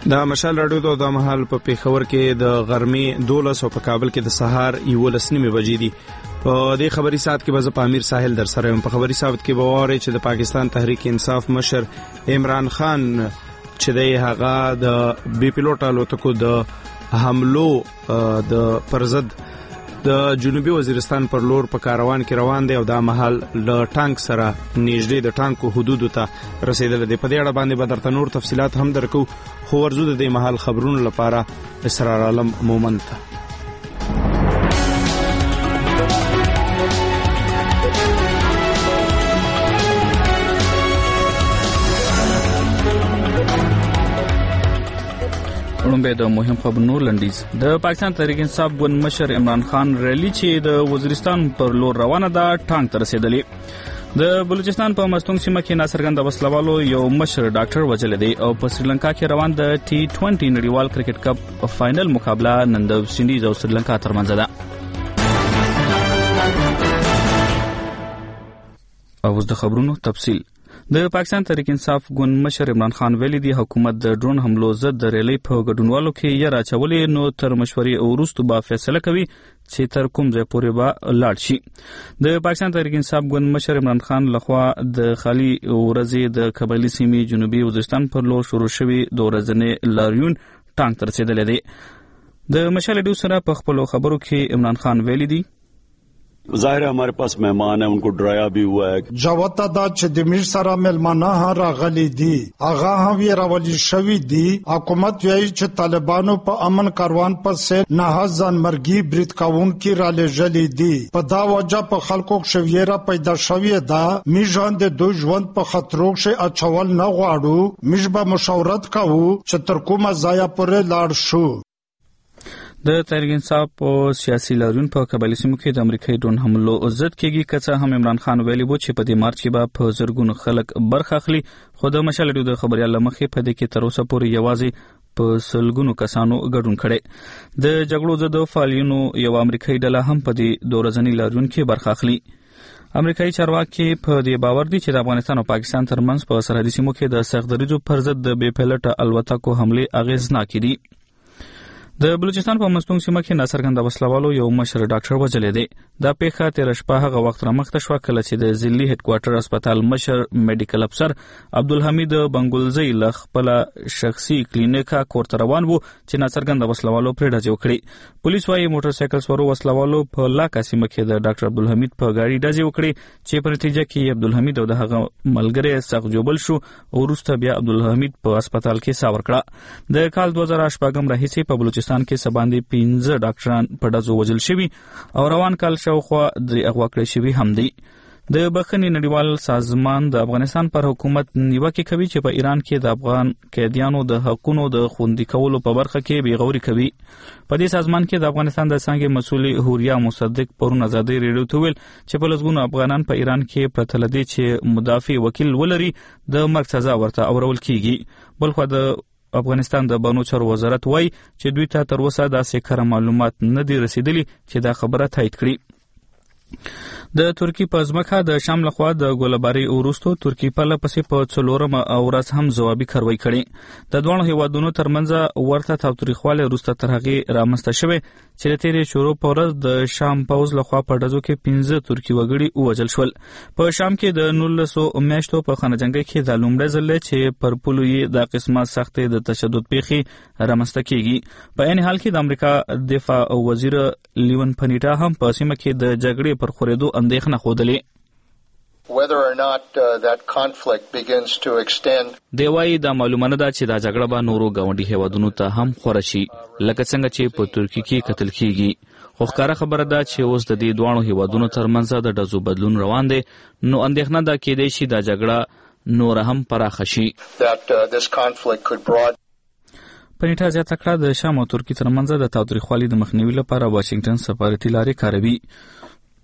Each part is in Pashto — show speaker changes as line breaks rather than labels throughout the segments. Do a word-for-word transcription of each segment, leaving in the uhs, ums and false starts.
دا مشال راډیو ته د محل په پیښور کې د غرمې دولس او په کابل کې د سهار یولس نیمې بجې دي. په دې خبري ساعت کې به زه په امیر ساحل در سره یم. په خبري ساعت کې به واره چې د پاکستان تحریک انصاف مشر عمران خان چې د هغه د بي پيلوټ الوتکو د حملو د پرزد د جنوبي وزیرستان پر لور په کاروان کې روان دی او دا محل له ټانک سره نږدې د ټانکو حدودو ته رسیدل دي. په دې اړه باندې به درته نور تفصيلات هم درکو، خو ورزو د دې محل خبرونو لپاره اسرار عالم مومند ته.
ورنبه د مهم خبرونو لنډیز. د پاکستان تحریک انصاف ګوند مشر عمران خان ریلی چې د وزیرستان پر لور روانه ده ټانک ته رسیدلې. د بلوچستان په مستونګ سیمه کې ناڅرګنده وسلوالو یو مشر ډاکټر وژل دی او په سریلانکا کې روان د ټي ټوئنټي نړیوال کرکټ کپ فائنل مقابله نن د ویسټ انډیز او سریلانکا ترمنځ ده. اوس د خبرونو تفصیل. د پاکستان تحریک انصاف ګوند مشر عمران خان ویلي دی حکومت د ډرون حملو ضد د ریلی په ګډونوالو کې یې راچولې، نو تر مشورې او وروسته به فیصله کوي چې تر کوم ځای پورې به لاړ شي. د پاکستان تحریک انصاف ګوند مشر عمران خان لخوا د خالي ورځې د قبایلی سیمې جنوبي وزیرستان پر لور شروع شوی د ورځنې لاریون ټانک ته رسیدلی دی. د مشال ډیو سره په خپلو خبرو کې عمران خان ویلي دی
ظاهر ہے ہمارے پاس مہمان ہیں، ان کو ڈرایا بھی ہوا ہے.
جوتا دا چې د میر سره ملمانه ها راغلي دي، اغا هم یې راولي شوی دي. حکومت وایي چې طالبانو په امن کاروان پسې نه ځان مرګي برید کاونکي را لېږلي دي. په دا وجه په خلکو شویره پیدا شوی ده. میژان د دوی ژوند په خطرو کې اچول نه غواړو. میژ به مشورت کوو چې تر کومه ځای پورې لاړ شو.
د تحریک انصاف او سیاسي لاریون په قبایلی سیمو کې د امریکایي ډرون حملو ضد کېږي. که څه هم عمران خان ویلي وو چې په دې مارچ کې به په زرګونو خلک برخه اخلي، خو د مشال ډیو د خبريال مخې په دې کې تر اوسه پورې یوازې په سلګونو کسانو ګډون کړي. د جګړو ضد فعالیتونو یو امریکایي ډله هم په دې دورځنی لاریون کې برخه اخلي. امریکایي چارواکي په دې باور دي چې د افغانستان او پاکستان ترمنځ په سرحدي سیمو کې د سختدریجو پر ضد د بې پيلوټه الوتکو حمله اغیزناکې دي. د بلوچستان په مستونګ سیمه کې ناڅرګنده وسلوالو یو مشر ډاکټر وژل دی. دا پیښه تیر شپه هغه وخت رامخته شو کله چې د ضلعي هډ کوارټر هسپتال مشر میډیکل افسر عبدالحمید بنګلزی له خپل شخصي کلینیکا کورته روان وو چې ناڅرګنده وسلوالو پرې ډزې وکړې. پولیس وايي موټر سایکل سوارو وسلوالو په لاکا سیمه کې د ډاکټر عبدالحمید په گاډي ډزې وکړې چې په نتیجه کې عبدالحمید او د هغه ملګری سخت جوبل شو او وروسته بیا عبدالحمید په هسپتال کې ساور کړه. د کال دوه زره شپږم راهیسې په بلوچستان کې سباندې پنځه ډاکټران په ډزو وژل شوي او روان کال شاوخوا درې اغوا کړی شوي هم دي. د بخښنې نړیوال سازمان د افغانستان پر حکومت نیوکه کوي چې په ایران کې د افغان قیدیانو د حقونو د خوندي کولو په برخه کې بیغوري کوي. په دې سازمان کې د افغانستان د څنګه مسؤل هوریا مصدق پرون ازادي ریډیو ته ویل چې په لږونو افغانان په ایران کې پرته لدی چې مدافع وکیل ولري د مرګ سزا ورته اورول کیږي. بلخو د افغانستان د بانو چارو وزارت وایي چې دوی ته تر اوسه داسې کره معلومات نه دي رسیدلي چې دا خبره تایید کړي. د ترکی په ځمکه د شام لخوا د ګولباري وروستو ترکی په لپسې په څلورم ورځ هم ځوابي کاروایی کړې. د دوه هیوادونو ترمنځ ورته تاوتریخواله وروسته تر هغې رامنځته شوې چې د تیرې شروع په ورځ د شام پوځ لخوا په ډزو کې پنځه ترکی وګړي ووژل شول. په شام کې د نولسو میاشتو په خانه جنګۍ کې د لومړي ځل چې پر پولو یې د قسمه سختې د تشدد پیښې رامنځته کیږي. په عین حال کې د امریکا دفاع وزیر لیون پنیټا هم په سیمه کې د جګړې پر خورېدو اندېښنه ښودلې.
whether or not uh, that conflict begins to extend.
دی وايي دا معلومه نه ده چې دا جګړه به نورو ګاونډي هیوادونو ته هم خوره شي لکه څنګه چې په ترکیه کې قتل کیږي. خو ښکاره خبره ده چې اوس د دې دوه هیوادونو ترمنځ د ډزو بدلون روان دی، نو اندېښنه ده کېدای شي دا جګړه نور هم پراخه شي.
that uh, this conflict could broaden.
پنیټا زیاته کړه د شام او ترکیه ترمنځ د تاوتریخوالي د مخنیوي لپاره واشنگټن سفارتي لارې کاروي.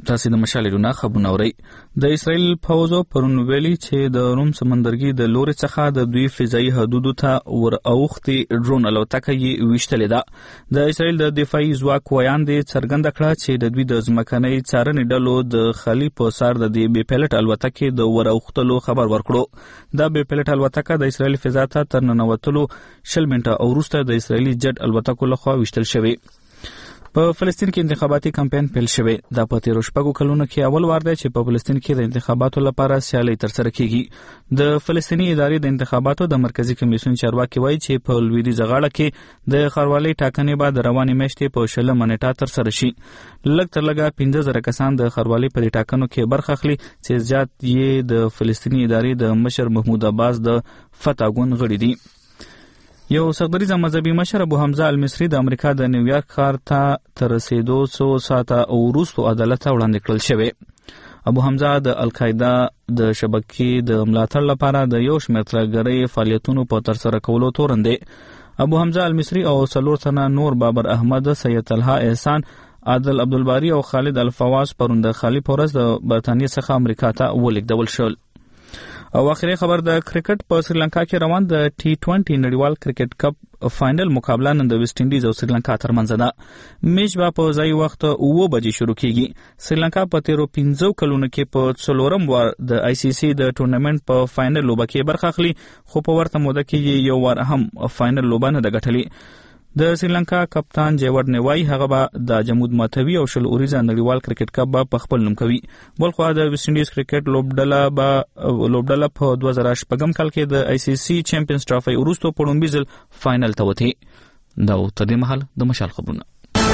تاسو د مشالېدونه خبرونه اورئ. د اسرایل فوجو پرون ویلي چې د روم سمندرګي د لوري څخه د دوی فضایي حدودو ته ور اوختي ډرون الوتکه یې ویشتلې ده. د اسرایل د دفاعي ځواک ویاندې څرګنده کړه چې د دوی د ځمکنۍ څارنې ډلو د خلی په سر د دې بې پیلټ الوتکې د ور اوختلو خبر ورکړو. دا بې پیلټ الوتکه د اسرایل فضا ته تر ننوتلو شل منټه وروسته د اسرایلي جټ الوتکو لخوا ویشتل شوې. په فلسطین کې انتخاباتي کمپاین پیل شوی. دا په تیرو شپږو کلونو کې اول وار دی چې په فلسطین کې د انتخاباتو لپاره سیالي ترسره کیږي. د فلسطیني ادارې د انتخاباتو د مرکزی کمیسیون چارواکي وایي چې په لویدیځ غاړه کې د ښاروالۍ ټاکنې به د روانې میاشتې په شلمه نیټه ترسره شي. لږ تر لږه پنځه زره کسان د ښاروالۍ په ټاکنو کې برخه اخلي چې زیات یې د فلسطیني ادارې د مشر محمود عباس د فتح ګوند غړي دي. یو صدریز مذهبي مشر ابو حمزه المصری د امریکا د نیویارک ښار ته تر رسیدو څو ساعته وروسته عدالت ته وړاندې کړل شوی. ابو حمزه د القاعده د شبکې د ملاتړ لپاره د یو شمېر ترهګرۍ فعالیتونو په ترسره کولو تورن دی. ابو حمزه المصری او څلور تنه نور بابر احمد، سید طلحه احسان، عادل عبدالباری او خالد الفواز پرون د خالی پورس د برتانیې څخه امریکا ته ولیږدول شول. او اخري خبر د کرکټ په سریلانکا کې روان د ټي ټوئنټي نړیوال کرکټ کپ فائنل مقابله نن د ویسټ انډیز او سریلانکا ترمنځ ده. میچ به په ځای وخت اوه بجې شروع کیږي. سریلانکا په تیرو پنځو کلونو کې په څلورم وار د آی سی سی د ټورنمنت په فائنل لوبه کې برخه اخلي، خو په ورته موده کې یو وار هم فائنل لوبه نه ده ګټلې. د سریلانکا کپتان جیوډ نیوای هغه به د جمود ماتوي او شل اوریزه نړیوال کرکټ کپ به په خپل نوم کوي. بلخو د ویسټ انډیز کرکټ لوبډله به لوبډله په دوه زره شپږم کال کې د آی سی سی چیمپیونز ټرافي وروسته په لومړي ځل فائنل ته وتی. دا تر دې مهال د مشال خبرونه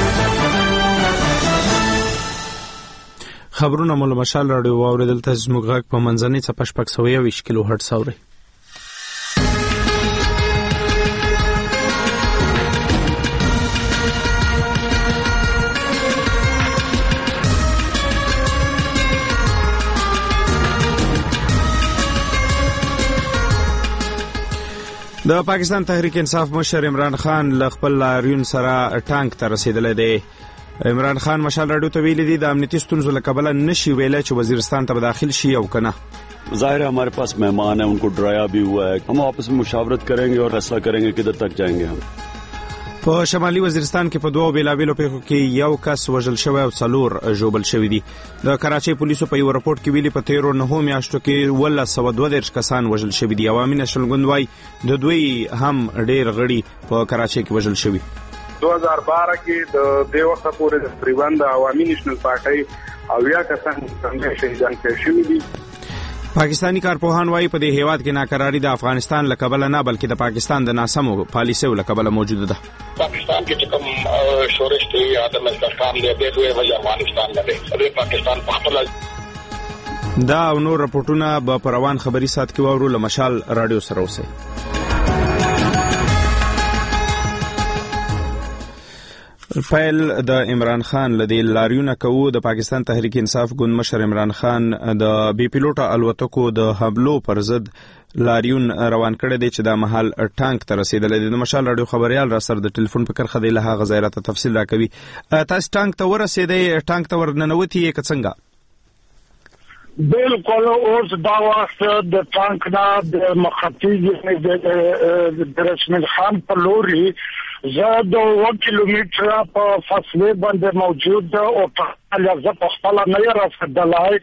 خبرونه مول مشال رادیو واوریدل. تاسو زموږ غږ په منځنۍ څپه شپږ سوه یوویشت کیلو هرټز اورئ. د پاکستان تحریک انصاف مشر عمران خان ل خپل لاریون سره ټانک ته رسیدلی دی. عمران خان مشال رادیو ته ویلي دي د امنیتي ستونزو له کبله نشي ویلی چې وزیرستان ته به داخل شي او کنه.
ظاہر ہے ہمارے پاس مہمان ہیں، ان کو ڈرایا بھی ہوا ہے. ہم آپس میں مشاورت کریں گے اور فیصلہ کریں گے کدھر تک جائیں گے. ہم
په شمالي وزیرستان کې په دوه بیلابیلو پیښو کې یو کس وژل شوی او څلور ژوبل شوي دي. د کراچۍ پولیسو په یو راپورټ کې ویلي په تیرو نهو میاشتو کې اوولس سوه دوه دېرش کسان وژل شوي دي. عوامي نشل ګوند وایي د دوی هم ډېر غړي په کراچۍ کې وژل شوي.
دو هزار بارہ کې د دې وخته پورې تقریبا د عوامي نشنل پارټۍ اویا کسان څنګه شهیدان کړي شوي دي.
پاکستانی کارپوهان وایي په دې هیواد کې ناکراری د افغانستان له کبله نه بلکې د پاکستان د ناسمو پالیسیو له کبله موجوده ده.
پاکستان کې کوم شورش دی عدم استحکام دی د دوی وجه افغانستان نه دی. د پاکستان په خپل
دا او نور راپورټونه به په روان خبري سات کې واورو. له مشال رادیو سره اوسئ. فایل د عمران خان لدی لاریونه کوو. د پاکستان تحریک انصاف ګوند مشر عمران خان د بی پیلوټه الوتکو د حملو پر ضد لاریون روان کړی دی چې د محل ټانک ته رسیدلی دی. د مشال رادیو خبريال را سره د ټلیفون په کرخه دی له هغه ځای راته تفصیل راکوي. تاسو ټانک ته ورسېدئ، ټانک ته ورننوتي یې که څنګه؟
بالکل اوس دا وخت د ټانک نه د مخاطب د رسمل خان په لوري زه د اوه کیلومتره په فاصله باندې موجود او په زه په خپله نه یې رسېدلی،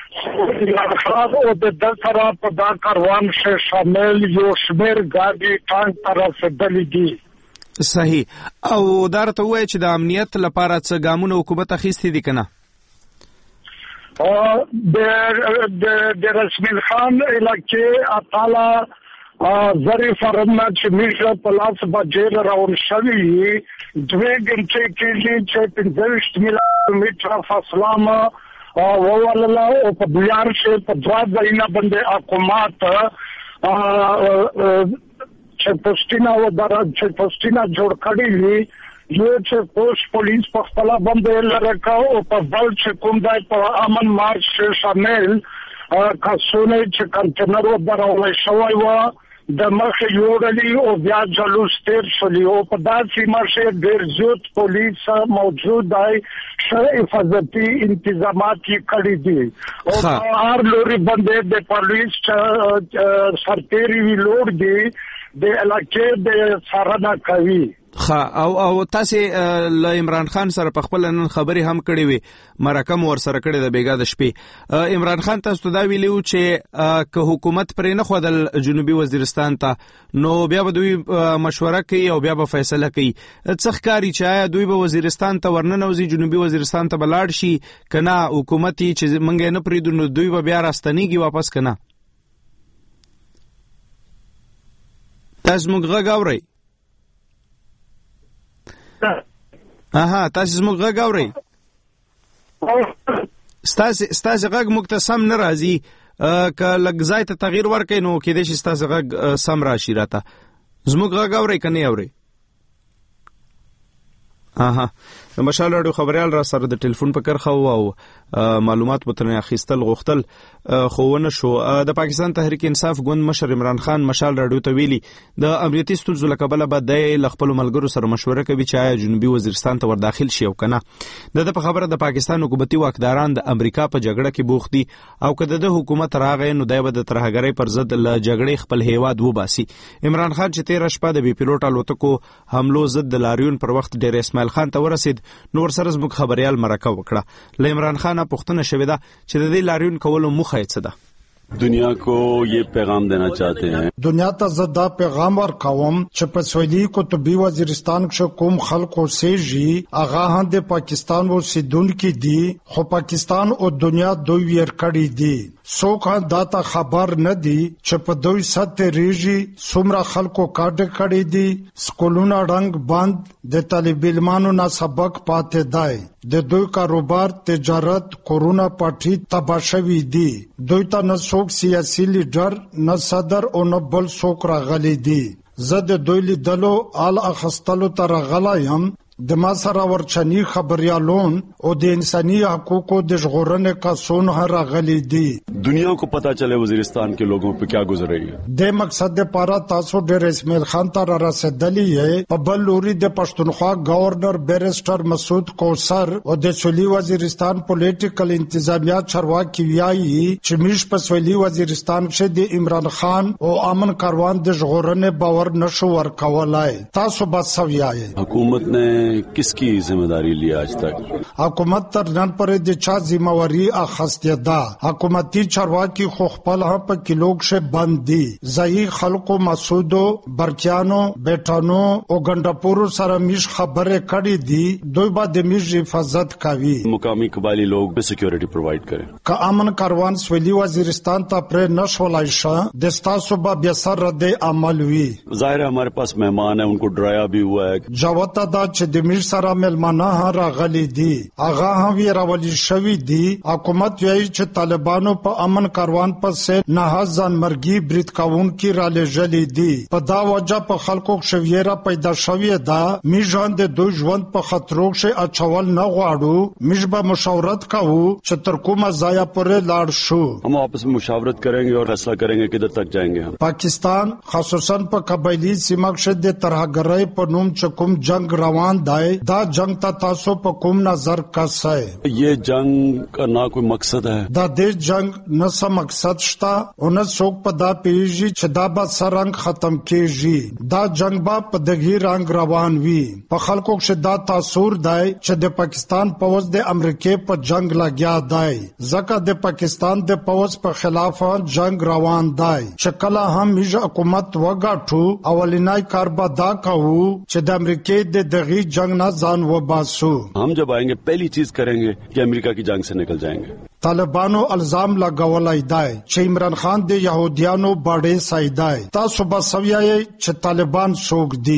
او د ده سره په دا کاروان کې شامل یو شمېر ګاډي ټانک ته رسېدلي دي.
صحیح. او دا راته ووایه چې د امنیت لپاره څه ګامونه حکومت اخیستي دي که نه؟
د رسمل خان علاقې اتاله ظریف فرمه چې میشه په لاس بجې راون شوي دوه غنټې کېږي چې پنځه ویشت کیلومتره فاصله مو ووالله او په بیار کې په دوه ځایونه باندې حکومت چې پوسټینه و درا چې پوسټینه جوړ کړی وي یو چې پوسټ پولیس په خپل باندې لرکا او په بل چې کوم دای په امن مارچ شامل کسونه چې کنټینر و درول شوی و د مخ یوړلی او بیا جلوس تیر شلی او په داسې مرشه ډیر زیات پولیس موجود دی ش حفاظتي انتظامات کړي دي او هر لوري باندې د پولیس سرتيري ویلوړ دي د علاقې د سارنا کوي.
خا او او تاسو ل عمران خان سره په خپل نن خبري هم کړې وي مرکم ور سره کړې د بیګا د شپې عمران خان تاسو دا ویلو چې که حکومت پرې نه خو د جنوبي وزیرستان ته نو بیا به دوی مشوره کوي او بیا به فیصله کوي. څخ کاری چې دوی به وزیرستان ته ورننوزي جنوبي وزیرستان ته بلاړ شي کنه حکومت چې منګې نه پریدو نو دوی به بیا راستنیږي واپس کنه. تاسو موږ غاوري اها تاسو موږ غږ اورئ ستاسو ستاسو غږ موږ ته سم نه راځي که لږ ځای ته تغییر ورکړئ نو کېدای شي ستاسو غږ سم راشي راته زموږ غږ اورئ که نه اورئ اها مشال راډیو خبريال را سره د ټلیفون په کرخه او معلومات متنه اخیستل غوښتل خو ونه شو. د پاکستان تحریک انصاف ګوند مشر عمران خان مشال راډیو ته ویلي د امنیتي ستونزو له کبله به د خپل ملګرو سره مشوره کوي چې آیا جنوبي وزیرستان ته ور داخل شي او کنه. د په خبره د پاکستان حکومتي واکداران د امریکا په جګړه کې بوخت دي او کله د حکومت راغی نو دایو د ترهګرۍ پر ضد له جګړې خپل هیواد وباسي. عمران خان چې تیر شپه د بي پیلوټ الوتکو حملو ضد د لاریون پر وخت ډیر اسماعیل خان ته ورسید نور سره زموږ خبريال مرکه وکړه. ل عمران خان پوښتنه شوې ده چې د دې لاریون کولو موخه یې څه ده.
दुनिया को ये पैगाम देना चाहते हैं
दुनिया ته زدا پیغام ورکوم چې په سویلي قطبي وزیرستان کې کوم خلکو سيجي اغه هم د پاکستان و سیدونکو دي خو پاکستان او دنیا دوی ور کړی دي څوک داته خبر نه دي چې په دوی سات ریږي څومره خلکو کاټ کړی دي سکولونه رنگ بند د طالب علمانو نه سبق پاتې دی د دوی کاروبار تجارت کورونا پټي تباشوي دي دوی ته نه څوک سیاسي لیډر نه صدر او نه بل څوک راغلي دي زه د دوی لیدلو آل اخستلو تر غلایم د ما سره ورچنی خبريالون او د انساني حقوقو د ژغورنې کاسون راغلي دي
دنیا کو پتا چلے وزیرستان کے لوگوں پہ کیا گزر رہی ہے.
د مقصد لپاره تاسو ډېر اسماعیل خان ته رسیدلی یې په بل لوري د پښتونخوا گورنر بیرسټر مسعود کوثر او د سویلي وزیرستان پولیټیکل انتظامیه چارواکي ویایي چې مش په سویلي وزیرستان کې د عمران خان او امن کاروان د ژغورنې باور نشو ورکولای. تاسو بس سویایي
حکومت نے کس کی ذمہ داری لی آج تک
حکومت تر نن پر د چا ذمہ واری اخستیا ده حکومتي چارواکي خو خپل هم په کلوګ شه باندې ځای خلکو مسعودو برکیانو بیٹانو او ګندپورو سره میش خبره کړي دي دوی به د میش حفاظت کوي
مقامی قبایلی لوگ به سکیورٹی پرووائڈ کریں
که امن کاروان سویلی وزیرستان ته پر نشولای شه د تاسو به بیا سره رد عمل وی
ظاهر ہمارے پاس مہمان ہیں ان کو ڈرایا بھی ہوا ہے
جوته دا چې د میر سره ملمانه راغلي دي اغه هم ویراولي شوی دي حکومت وایي چې طالبانو په امن کاروان پسې نه ځان مرګي برید کاون کی را لېږلي دي په دا وجه په خلکو شویره پیدا شوی ده میژان د دوی ژوند په خطرو کې اچول نه غواړو میژ به مشاورت کوو چې تر کومه ځای پورې لاړ شو
ہم آپس میں مشاورت کریں گے اور فیصلہ کریں گے کدھر تک جائیں گے.
پاکستان خصوصا په قبایلی سیمه کې د ترهګرۍ په نوم چې کوم جنگ روان دی دا جنگ تا تاسو په کوم نظر کاسای
یہ جنگ کا نہ کوئی مقصد ہے
دا د جنگ نه څه مقصد شتا او نه څوک په دا پیږي چې دا به سرنګ ختم کیږي دا جنگ با په دغه رنگ روان وي په خلکو کې دا تاثیر دی چې د پاکستان پوز د امریکای په جنگ لګیا دی ځکه د پاکستان د پوز په خلاف جنگ روان دی چې کله هم میجه حکومت وګاټو اولینای کار به دا کوو چې د امریکای د دغه جنگ نہ جان و باسو
ہم جب آئیں گے پہلی چیز کریں گے کہ امریکہ کی جنگ سے نکل جائیں گے.
طالبانو الزام لګولای دی چې عمران خان د يهوديانو باډې سایدای تاسو به سویای چې طالبان څوک دي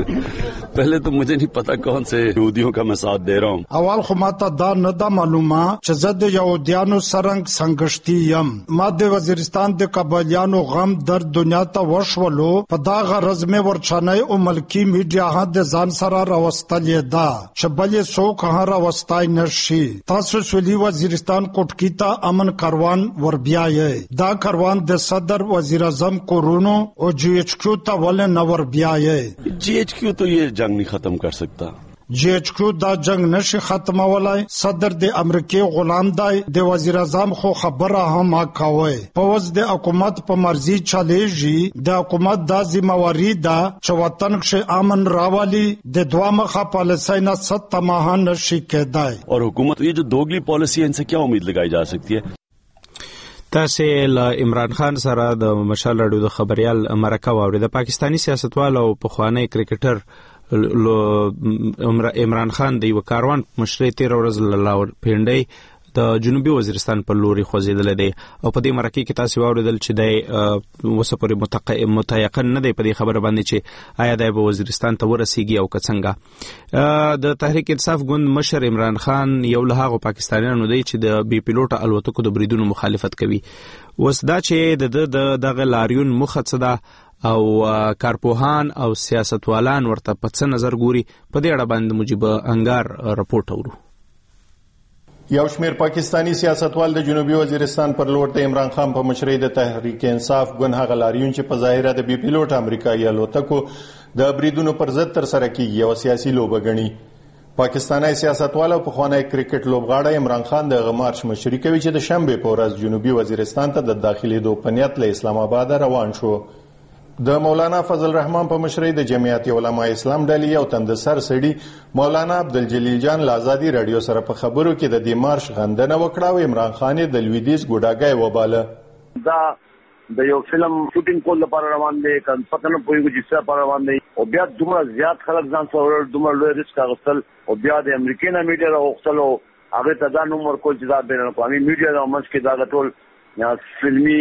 پہلے تو مجھے نہیں پتا کون سے یہودیوں کا میں ساتھ دے رہا ہوں
اول خو ماته دا نه دا معلومه چې زه د يهوديانو سرنګ سنگشتي يم ما د وزیرستان د قبایلیانو غم در دنیا ته وشولو په دا غرض مې ورچنای او ملکی میډیا ها د ځان سره راوستلې ده چې بلې څوک ها راوستای نشي. تاسو سویلي وزیرستان کوټ کوټکی ته امن کاروان ور بیایي. دا کاروان د صدر وزیر اعظم کورونو او جی ایچ کیو ته ول نه ور بیایي.
جی ایچ کیو تو یہ جنگ نہیں ختم کر سکتا.
جی ایچ کیو دا جنگ نشي ختمولای. صدر د امریکای غلام دی. د وزیر اعظم خو خبره هم کوي. پوز د حکومت په مرزي چلیږي. د حکومت دا ذمہواری ده چې وطن کې امن راولي. د دوه مخه پالیسۍ نه ست تماه نشي کېدای.
اور حکومت یہ جو دوگلی پالیسی ہے ان سے کیا امید لگائی جا سکتی ہے؟
تاسو له عمران خان سره د مشال راډیو د خبريال مرکه واوري. د پاکستانی سیاستوال او پخوانی کرکټر عمران خان د یو کاروان مشري تیر ورځ لاور پینډي د جنوبي وزیرستان پر لوري خوځیدل دي او په دې مرکه کې تاسو واوریدل چې د وسپوري متيقن نه دی په دې خبره باندې چې آیا د وزیرستان ته ورسیږي او څنګه. د تحریک انصاف ګوند مشر عمران خان یو له هغه پاکستانیانو دی چې د بي پیلوټ الوتکو د بریدونو مخالفت کوي. وس دا چې د دغه لاریون مخه ده او کارپوهان او سیاستوالان ورته په څه نظر ګوري په دې اړه باندې مجيب انګار راپورټ اورو.
یو شمیر پاکستانی سیاستوال د جنوبي وزیرستان پر لور د عمران خان په مشرۍ د تحریک انصاف ګوند هغه لاریون چې په ظاهره د بي پیلوټ امریکایي الوتکو د بریدونو پر ضد تر سره کیږي او سیاسي لوبه ګڼي. پاکستانی سیاستوال او پخوانی کرکټ لوبغاړی عمران خان د غمارش مشري کوي چې د شنبه په ورځ جنوبي وزیرستان ته د داخلي دو پنیت له اسلام آباد روان شو. د مولانا فضل الرحمن په مشرۍ د جمعیت علماء اسلام ډلې او تندسر سړي مولانا عبدالجلیل جان لازادي رادیو سره په خبرو کې د دې مارش غندنه وکړه او عمران خان د لویدیز ګوډاګي وباله.
دا د یو فلم شوټینګ کول لپاره روان دي کله پته نه پوهیږي چې څه لپاره روان دي او بیا دومره زیات خلک ځان سره دومره لوی ریسک اخیستل او بیا د امریکای نه میډیا راغوښتل او هغه ته دا نوم ورکول چې دا بین الاقوامي میډیا د منځ کې دا ټول یا فلمي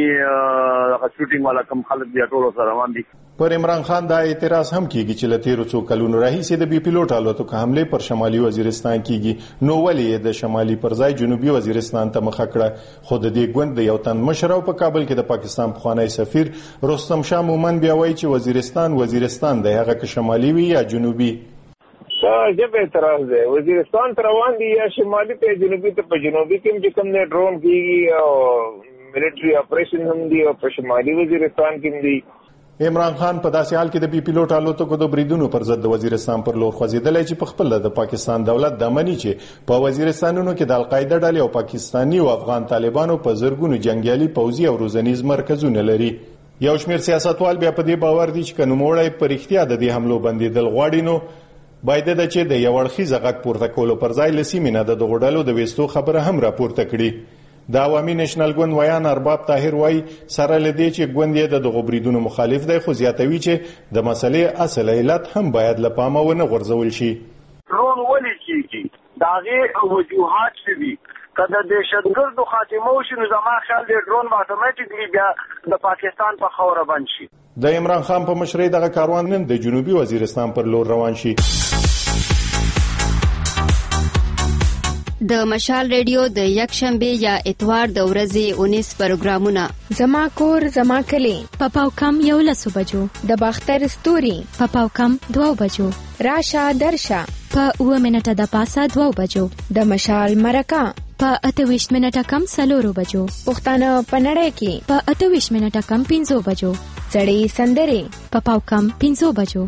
شوټینګ والا کم خلک دی ټول سره روان دي.
پر عمران خان دا اعتراض هم کیږي چې لتیرو څو کلونو راهیسې د بي پیلوټ الوتکو حمله پر شمالي وزیرستان کیږي نو ولې د شمالي پر ځای جنوبي وزیرستان ته مخه کړه. خو د دې ګوند د یو تن مشر او په کابل کې د پاکستان پخوانی سفیر رستم شاه مومن بیا وایي چې وزیرستان وزیرستان دی هغه که شمالي وي یا جنوبي.
جب اعتراض ہے وزیرستان ته روان دي یا شمالي ته جنوبي ته په جنوبي کې چې کوم نه ډرون کیږي او ملټری اپریشن هم دي او په شمالي وزیرستان کې دي.
عمران خان په داسې حال کې د بي پیلوټ الوتکو د بریدونو پر ضد د وزیرستان پر لور خوځېدلی چې په خپل د پاکستان دولت د مني چې په وزیرستانونو کې د القاعده ډلې او پاکستاني او افغان طالبانو په زرګونو جنگیالي پوځي او روزنیز مرکزونه لري. یو شمیر سیاستوال بیا په دې باور دي چې کنوموړی په اړتیا د دې حملو بندیدل غواړي نو باید د چې د یو اړخیزه غږ پورته کولو پر ځای لسیمې نه د دغو ډلو د ویستو خبره هم راپورته کړي. د عوامي نېشنل ګوند ویان ارباب طاهر وایي سره لدی چې ګوند یې د دغو بریدونو مخالف دی خو زیاتوي چې د مسلې اصل علت هم باید له پامه ونه غورځول شي.
ډرون ولې کیږي دا غي وجوهات شوي کله د شدګردو خاتمه وشي نو زما خیال دی ډرون اتوماتیکلی بیا د پاکستان په خوره بند شي.
د عمران خان په مشرۍ دغه کاروان نن د جنوبي وزیرستان پر لور روان شي.
د مشال ریډیو د یک شنبه یا اتوار د ورځې اونیس پروګرامونه
زما کور زما کلی
پپاو کم یو لسو بجو
د باختر ستوري
پپاو کم دوو بجو
راشه درشه
په اوه منټه د پاسه دوو بجو
د مشال مرکه
په اته ویشت منټه کم سلورو بجو
پښتانه په نړۍ کې
په اته ویشت منټه کم پنځو بجو
سړی سندري
پپاو کم پنځو بجو.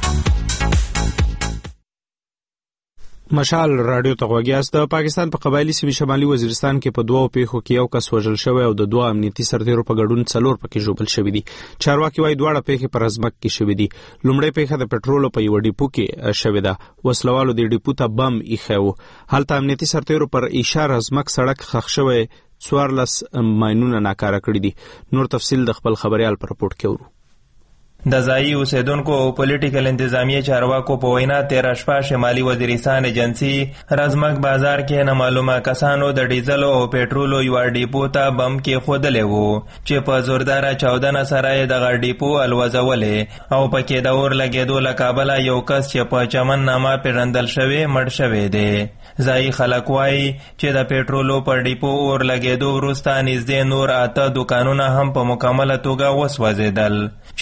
مشال رادیو ته غوږیاست. د پاکستان په قبایلی سیمې شمالي وزیرستان کې په دوه پیښو کې یو کس وژل شوی او د دوه امنیتي سرتیرو په ګډون څلور پکې ژوبل شوي دي. چارواکي وايي دواړه پیښې پر ازمک کې شوي دي. لومړی پیښه د پټرولو په یو ډیپو کې شوې ده. وسلوالو د ډیپو ته بم ایښی و. هلته امنیتي سرتیرو پر اشاره ازمک سړک خښ شوی څوارلس ماینونه ناکاره کړي دي. نور تفصیل د خپل خبريال پر رپورټ کې ورو.
د ځایي اوسیدونکو او پولیټیکل انتظامیه چارواکو په وینا تیره شپه شمالي وزیرستان ایجنسي رزمک بازار کې نامعلومه کسانو د ډیزلو او پټرولو یو ډیپو ته بم کې خودلې وو چې په زورداره چاودنه سره یې دغه ډیپو الوځولې او پکې د اور لګېدو له کابله یو کس چې په چمن نامه پیژندل شوی مړ شوی دی. ځایي خلک وایي چې د پټرولو پر ډیپو اور لګېدو وروسته نږدې نور اته دوکانونه هم په مکمله توګه وسوځېدل چې وروسته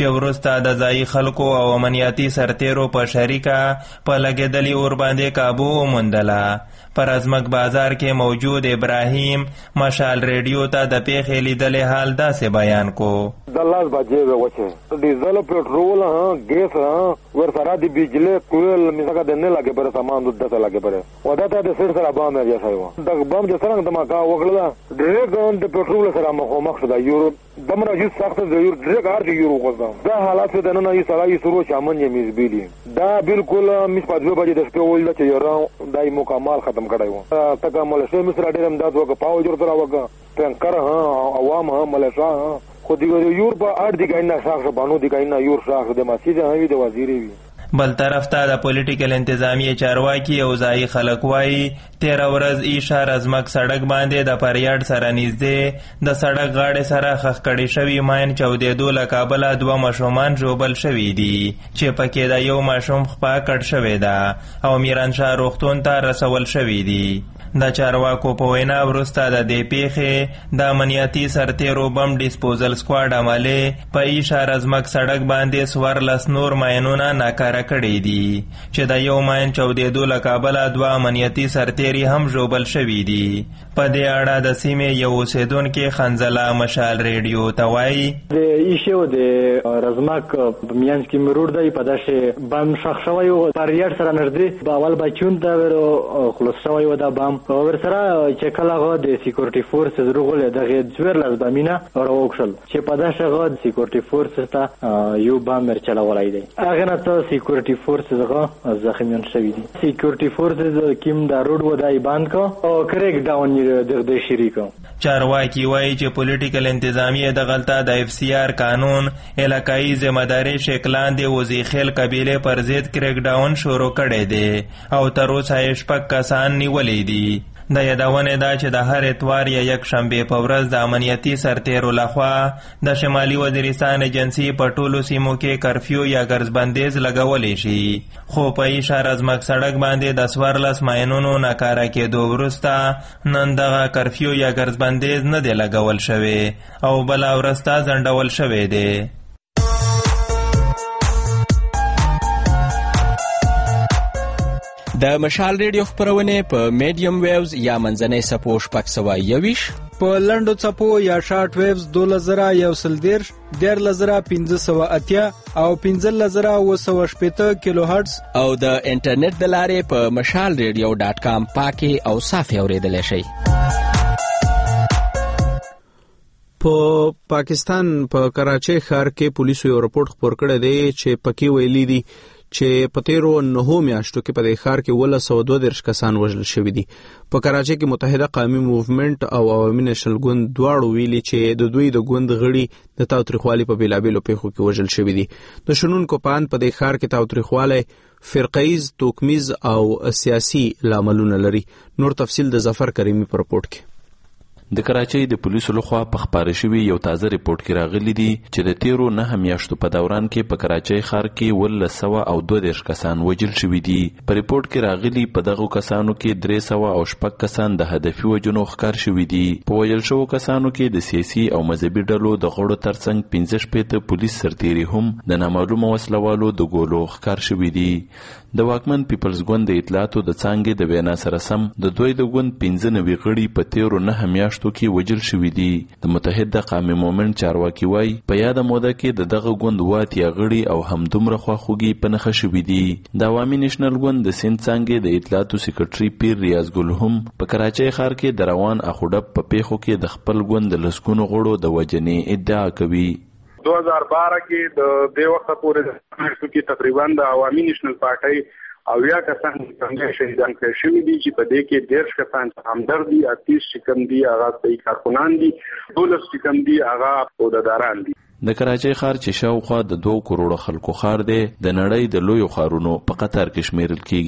وروسته د ځایي خلکو او امنیتي سرتیرو په شریکه په لګېدلي اور باندې کابو وموندله. پر ازمک بازار کې موجود ابراهیم مشال ریډیو ته د پیښې لیدلې حال داسې بیان کو.
د لاس بجې به وچه ډیزل پټرول ها ګیس ها ور سره د بجلی کویل میګه د نه لګې پر سامان د دته لګې پر ودا ته د سر سره بام یا شایو د بام د سره د ماکا وکړه ډیرګ د پټرول سره مخ شو د یورو دمر یو سخت د یورو ډیرګ ار د یورو غوښدا دا حالات د نن یې سره یې سرو چامن یې میزبیلی دا بالکل مش په دوه بجې د شپې ول چې یو دای مکمل ختم کړایو تکمل شي مصر ډیر امداد وکړه پاو جوړ تر وکړه ټانکر ها عوام ها ملشا ها خو دی یور په اړ دی کاینا شاخ بانو دی کاینا یور شاخ د مسجد هوی د وزیری وی.
بل طرف ته د پولیټیکل انتظامی چارواکي او ځایي خلک وایي تیره ورځ ایشا رزمک سړک باندې د پریاډ سره نږدې د سړک غاړې سره خښ کړي شوي ماین چاودېدو له کابله دوه ماشومان ژوبل شوي دي چې پکې د یو ماشوم خپه کړ شوې ده او میرانشاه روغتون ته رسول شوي دي. د چارواکو په وینا وروسته د دې پیښې د امنیتي سرتیرو بم ډیسپوزل سکواډ عملې په ایشا رزمک سړک باندې څوارلس نور ماینونه ناکاره کړي دي چې د یو ماین چاودېدو له کابله دوه امنیتي سرتیري هم ژوبل شوي دي. په دې اړه د سیمې یو اوسېدونکي خنزله مشال ریډیو ته وایي
د ایشو د رزمک په میانځ کې مرور دی په داسې بم ښخ شوی و پریاډ سره نږدې په اول بچون ته خلاص شوی و دا بم ور سره چې کله غو د سکیورټي فورس زرغله دغه څویر لاس بمینه راوښل چې په داسې غو د سکیورټي فورس ته یو بم مرچلولای دی هغه نه ته سکیورټي فورس زغه زخمیان شوی دي. سکیورټي فورس کیم دا روډ و دای باند کو او کریک ډاون د شریکو.
چارواکي وایي چې پولیټیکل انتظامیه د غلطه د اف سی آر قانون علاقايي ذمہداري شکلاندې وزیخیل قبیله پر ضد کریک ډاون شروع کړي دي او تر اوسه یې شپږ کسان نیولې دي. د یادونې ده چې د هر اتوار یا یک شنبې په ورځ د امنیتي سرتیرو لخوا د شمالي وزیرستان ایجنسي په ټولو سیمو کې کرفیو یا ګرځبندیز لګولی شي خو په ایشا رزمک سړک باندې د څوارلس ماینونو ناکاره کېدو وروسته نن دغه کرفیو یا ګرځبندیز نه دی لګول شوی او بله ورځ ته ځنډول شوی دی.
د مشال ریډیو خپرونې په میډیم ویوز یا منځنۍ څپو شپږ سوه یوویش
په لنډو څپو یا شارټ ویوز دولس زره یو سل دېرش دیارلس زره پنځه سوه اتیا او پنځلس زره اووه سوه شپېته کیلو هرټز
او د انټرنیټ د لارې په مشال ریډیو ډاټ کام پاکې او صافې اورېدلی شئ.
په پاکستان په کراچۍ ښار کې پولیسو یو رپورټ خپور کړی دی چې پکې ویلي دي چې په تیرو نهو میاشتو کې په دې ښار کې اوولس سوه دوه دېرش کسان وژل شوي دي. په کراچۍ کې متحده قومي موومنټ او عوامي نېشنل ګوند دواړو ویلي چې د دوی د ګوند غړي د تاوتریخوالي په بېلابېلو پیښو کې وژل شوي دي. د شنونکو په اند په دې ښار کې تاوتریخوالی فرقیز، توکمیز او سیاسي لاملونه لري. نور تفصیل د ظفر کریمي په رپورټ کې.
د کراچۍ د پولیسو لخوا په خپاره شوي یو تازه ریپورت کې راغلي دي چې د تیرو نهه میاشتو په دوران کې په کراچۍ ښار کې اوولس سوه او دوه دېرش کسان وژل شوي دي. په ریپورت کې راغلي په دغو کسانو کې درې سوه او شپږ کسان د هدفي وژنو ښکار شوي دي. په وژل شوو کسانو کې د سیاسي او مذهبي ډلو د غړو ترڅنګ پنځه شپېته پولیس سرتیري هم د نامعلومه وسلوالو د ګولو ښکار شوي دي. د واکمن پیپلز ګوند د اطلاعاتو د څانګې د وینا سره سم د دوی د ګوند پنځه نوي غړي په تیرو نهه میاشتو کې وژل شوي دي. د متحده قومي موومنټ چارواکي وایي په یاده موده کې د دغه ګوند اووه اتیا غړي او همدومره خواخوږي په نښه شوي دي. د عوامي نېشنل ګوند د سیند څانګې د اطلاعاتو سکرټري پیر ریاض ګل هم په کراچۍ ښار کې د روان اخوډب په پیښو کې د خپل ګوند د لسګونو غړو د وژنې ادعا کوي.
دو هزار بارہ کې د دې وخت پورې د کې تقریبا د عوامي نېشنل پارټۍ اویا کسان څنګه شهیدان کړي شوي دي چې په دې کې ډېر کسان همدرد دي، اتیس چې کوم دي هغه صحیح کارکنان دي، دولس چې کوم دي هغه عہدهداران دي.
د کراچۍ ښار چې شاوخوا د دوه کروڑو خلکو ښار دی د نړۍ د لویو ښارونو په قطار کې شمیرل کیږي.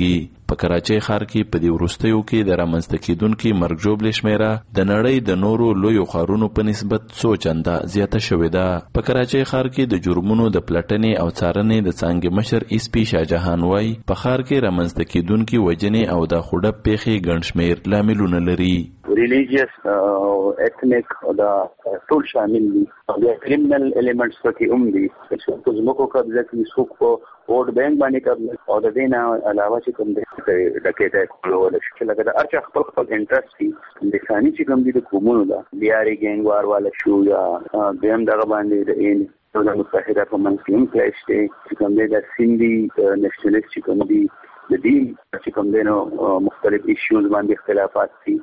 په کراچۍ ښار کې په دې وروستیو کې د رامنځته کېدونکي مرګ ژوبلې شمیره د نړۍ د نورو لویو ښارونو په نسبت څو چنده زیاته شوې ده. په کراچۍ ښار کې د جرمونو د پلټنې او څارنې د څانګې مشر ایس پي شاهجهان وایي په ښار کې رامنځته کېدونکي وژنې او د خوډه پیښې ګڼ شمېر لاملونه لري.
ریلیجیس او ایتنیک دا ټول شامل دي. د کریمینل الیمنټس پکې هم دي چې په زموږ قبضه کې څوک په ووټ بانک باندې قبضه او د دې نه علاوه چې کوم د ډکېټه کولول شي لکه د ارچ خپل خپل انټرست دي د ثاني چې کوم دي د کومونو دا بیاري ګینګ وار والا شو یا دیم دغه باندې د ان د متحده په منځ کې هم کلیش دي چې کوم دي د سیندي نېشنلیست چې کوم دي د دې چې کوم دي نو مختلف ایشوز باندې اختلافات دي.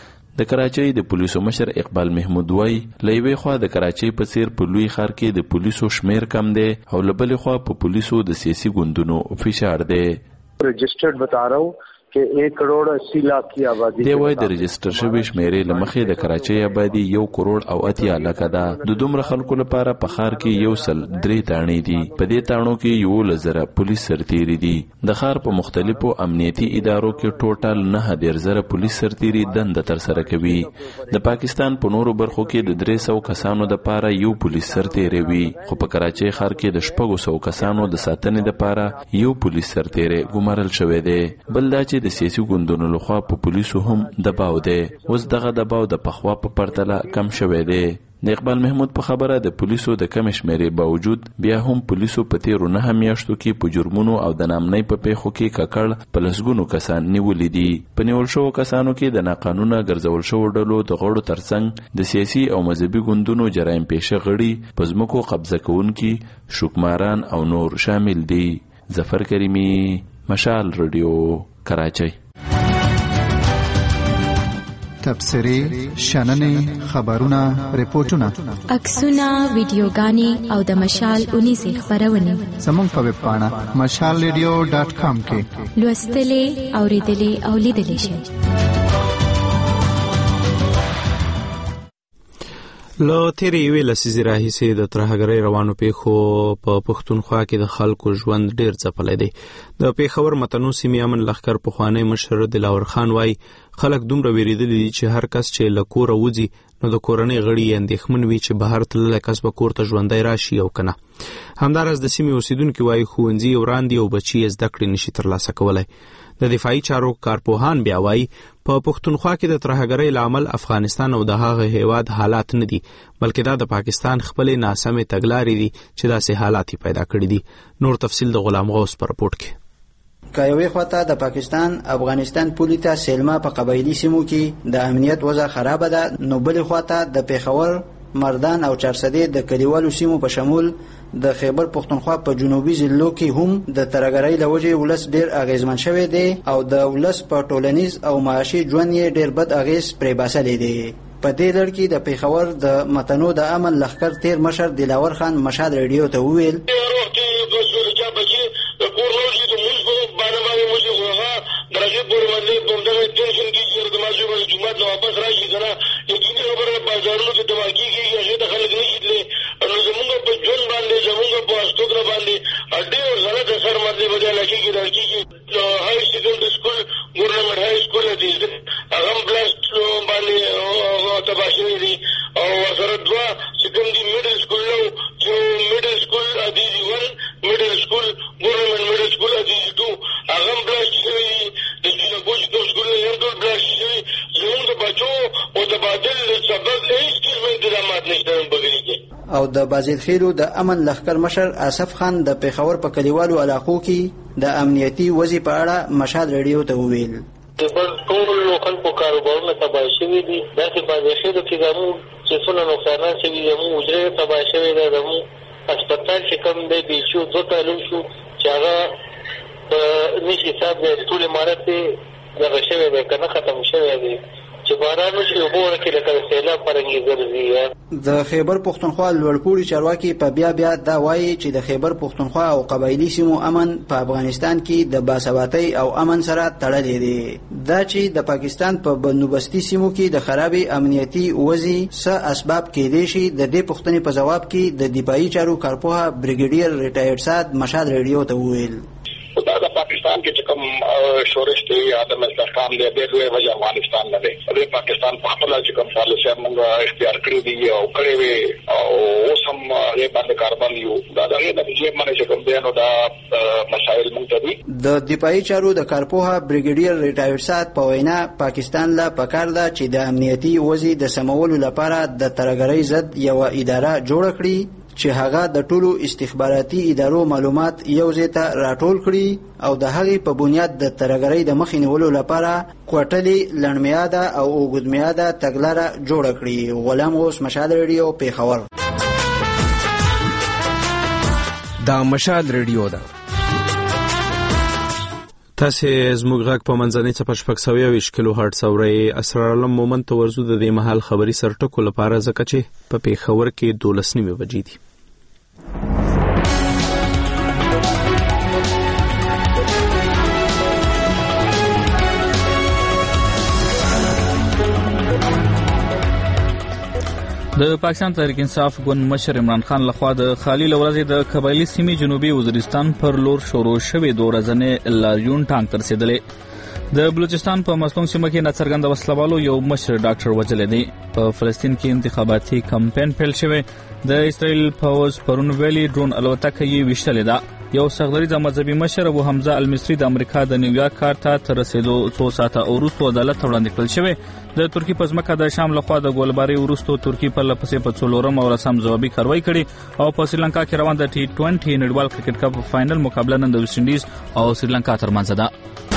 د کراچۍ د پولیسو مشر اقبال محمود وای لېوي خوا د کراچۍ په څیر په لوی ښار کې د پولیسو شمیر کم دی او لبلې خوا په پولیسو د سیاسي ګوندونو فشار دی.
رجسٹرڈ بتا رہا ہوں کہ ایک کروڑ اسی لاکھ کی آبادی
دی وای د رجسٹر شوی شمیرې لمخې د کراچۍ آبادی یو کروڑ او اتیا لک ده. د دومره خلکو لپاره په ښار کې یو سل درې تاڼې دي. په دې تاڼو کې یو لزره پولیس سرتیري دي. د ښار په مختلفو امنیتي ادارو کې ټوټل نه ډیر زره پولیس سرتیري دنده تر سره کوي. د پاکستان په نورو برخو کې د درې سو کسانو د پاره یو پولیس سرتیري وي خو په کراچۍ ښار کې د شپږو سو کسانو د ساتنې د پاره یو پولیس سرتیري ګمارل شوی دی. بل دا چې د سیاسي ګوندونو لخوا په پولیسو هم دباو دی. اوس دغه دباو د پخوا په پرتله کم شوی دی. د اقبال محمود په خبره د پولیسو د کم شمیرې باوجود بیا هم پولیسو په تیرو نه میاشتو کې په جرمونو او د نامنۍ په پیښو کې ککړ په لسګونو کسان نیولي دي. په نیول شوو کسانو کې د ناقانونه ګرځول شوو ډلو د غړو ترڅنګ د سیاسي او مذهبي ګوندونو جرایم پیشه غړي په ځمکو قبضه کوونکي شوکماران او نور شامل دي. ظفر کریمی، مشال رادیو، کراچۍ.
تبصرې، شننې، خبرونه، ریپورتونه،
عکسونه، ویډیوګانې او د مشال اونیزې خبرونه
زموږ په ویب پاڼه مشال ریډیو ډاټ کام کې
لوستلې، اوریدلې او لیدلې شئ.
له تیرې یوې لسیزې راهیسې د ترهګرۍ روانو پیښو په پښتونخوا کې د خلکو ژوند ډېر ځپلی دی. د پېښور متنو سیمې امن لښکر پخوانی مشر دلاور خان وایي خلک دومره ویرېدلي دي چې هر کس چې له کوره وځي نو د کورنۍ غړي یې اندېښمن وي چې بهر تللی کس به کور ته ژوندی راشي او که نه. همداراز د سیمې اوسیدونکي وایي ښوونځي یې وړاندې او بچي یې زده کړې نشي ترلاسه کولی. د دفاعي چارو کارپوهان بیا وایي په پښتونخوا کې د ترهګرۍ لامل افغانستان او د هغه هیواد حالات نه دي بلکې دا د پاکستان خپلې ناسمې تګلارې دي چې داسې حالات یې پیدا کړي دي. نور تفصیل د غلام غوث په رپورټ کې.
که یوې خواته د پاکستان افغانستان پولې ته سیلما په قبایلي سیمو کې د امنیت وضع خرابه ده نو بلې خواته د پېښور، مردان او چارسدې د کلیوالو سیمو په شمول د خیبر پښتونخوا په جنوبي ضلعو کې هم د ترهګرۍ له وجې ولس ډېر اغېزمن شوی دی او د ولس په ټولنیز او معاشي ژوند یې ډېر بد اغېز پرې باسلی دی. په دې لړ کې د پېښور د متنو د امن لښکر تیر مشر دلاور خان مشهد ریډیو ته وویل
درجه پورې باندې بمدغه ټینشن کې چې د ماجو باندې جمعه نه واپس راشي کنه یقیني خبره بازارونو کې دماغي کې هغه د خلک نه کېدلې نو زموږ په ژوند باندې زموږ په استوګره باندې ډېر غلط اثر باندې بدل کېږي راځي چې هاي سیکنډري سکول ګورنمنت هاي سکول دي هغه بلاست باندې تباشري دي او سره دوا سیکنډري میډل سکول نو چې میډل سکول ادي ون میډل سکول ګورنمنت میډل سکول ادي ټو هغه بلاست شوی د جنګوج د سکول نه یو ډول بلاست شوی زموږ د بچو او د بادل سبب هیڅ کیسه انتظامات نشته بغیر کې.
او د بازید خیلو د امن لښکر مشر آصف خان د پېښور په کلیوالو علاقو کې د امنیتي وضع په اړه مشهد ریډیو ته وویل
د بل ټول خلکو کاروبارونه تباه شوي دي. داسې بازید خیلو کې زموږ چې څونه نقصانات شوي دي زموږ حجرې تباه شوې ده زموږ هسپتال چې کوم دی بیچو دوه کالو شو چې هغه په نیش حساب دی ټول عمارت یې دغه شوی دی که نه ختم شوی دی چې باران وشي اوبه ورکړي لکه د سیلاب فرنګي ګرځي.
د خیبر پښتونخوا لوړپوړي چارواکي په بیا بیا دا وایي چې د خیبر پښتونخوا او قبایلي سیمو امن په افغانستان کې د باثباتۍ او امن سره تړلی دی. دا چې د پاکستان په بندوبستي سیمو کې د خرابې امنیتي وضع څه اسباب کېدای شي د دې پوښتنې په ځواب کې د دفاعي چارو کارپوه بریګیډیر ریټایرډ سعد مشهد ریډیو ته وویل
دا د پاکستان کې چې کوم شورش دی عدم استحکام دی د دوی وجه افغانستان نه دی د پاکستان په خپل چې کوم پالیسي موږ اختیار کړی دی او کړی وي او اوس هم یې باندې کاربن یو دا دغه د دې باندې چې کوم دی نو دا مسائل موږ ته دي.
د دفاعي چارو د کارپوها بریګیډیر ریټایر سات په وینا پاکستان لا پکار ده چې د امنیتي وضع د سمولو لپاره د ترګرۍ ضد یو اداره جوړ کړي چې هغه د ټولو استخباراتي ادارو معلومات یو ځای ته راټول کړي او د هغې په بنیاد د ترګرۍ د مخې نیولو لپاره کوټلې لنډمیاده او اوږدمیاده تګلاره جوړه کړي. غلام غوث، مشال ریډیو، پیښور.
دا مشال ریډیو ده.
تاسې زموږ غږ په منځنۍ څپه شپږ سوه یوویشت کیلو هرټز اورئ. اسرارعالم مومند ته ورځو د دې مهال خبري سرټکو لپاره ځکه چې په پېښور کې دولس نیمې بجې دي.
د پاکستان تحریک انصاف ګوند مشر عمران خان لخوا د خالی لورځې د قبایلی سیمې جنوبي وزیرستان پر لور شروع شوې دوه ورځنۍ لاریون ټانک ته رسېدلې. د بلوچستان په مسلون سیمه کې ناڅرګنده وسلوالو یو مشر ډاکټر وژلی دی. په فلسطین کې انتخاباتي کمپاین پیل شوی. د اسرائیل پوځ پرون ویلي ډرون الوتکه یې ویشتلې ده. یو سرغړی د مذهبي مشر ابو حمزه المصری د امریکا د نیویارک ښار ته تر رسېدو څو ساعته وروسته عدالت ته وړاندې کړل شوی. د ترکیې په ځمکه د شام لخوا د ګولباري وروسته ترکیې پرله پسې په څلورم او لسم ځوابي کاروایی کړې او په سریلانکا کې روان د ټي ټوینټي نړیوال کرکټ کپ فائنل مقابله نن د ویسټ انډیز او سریلانکا ترمنځ ده.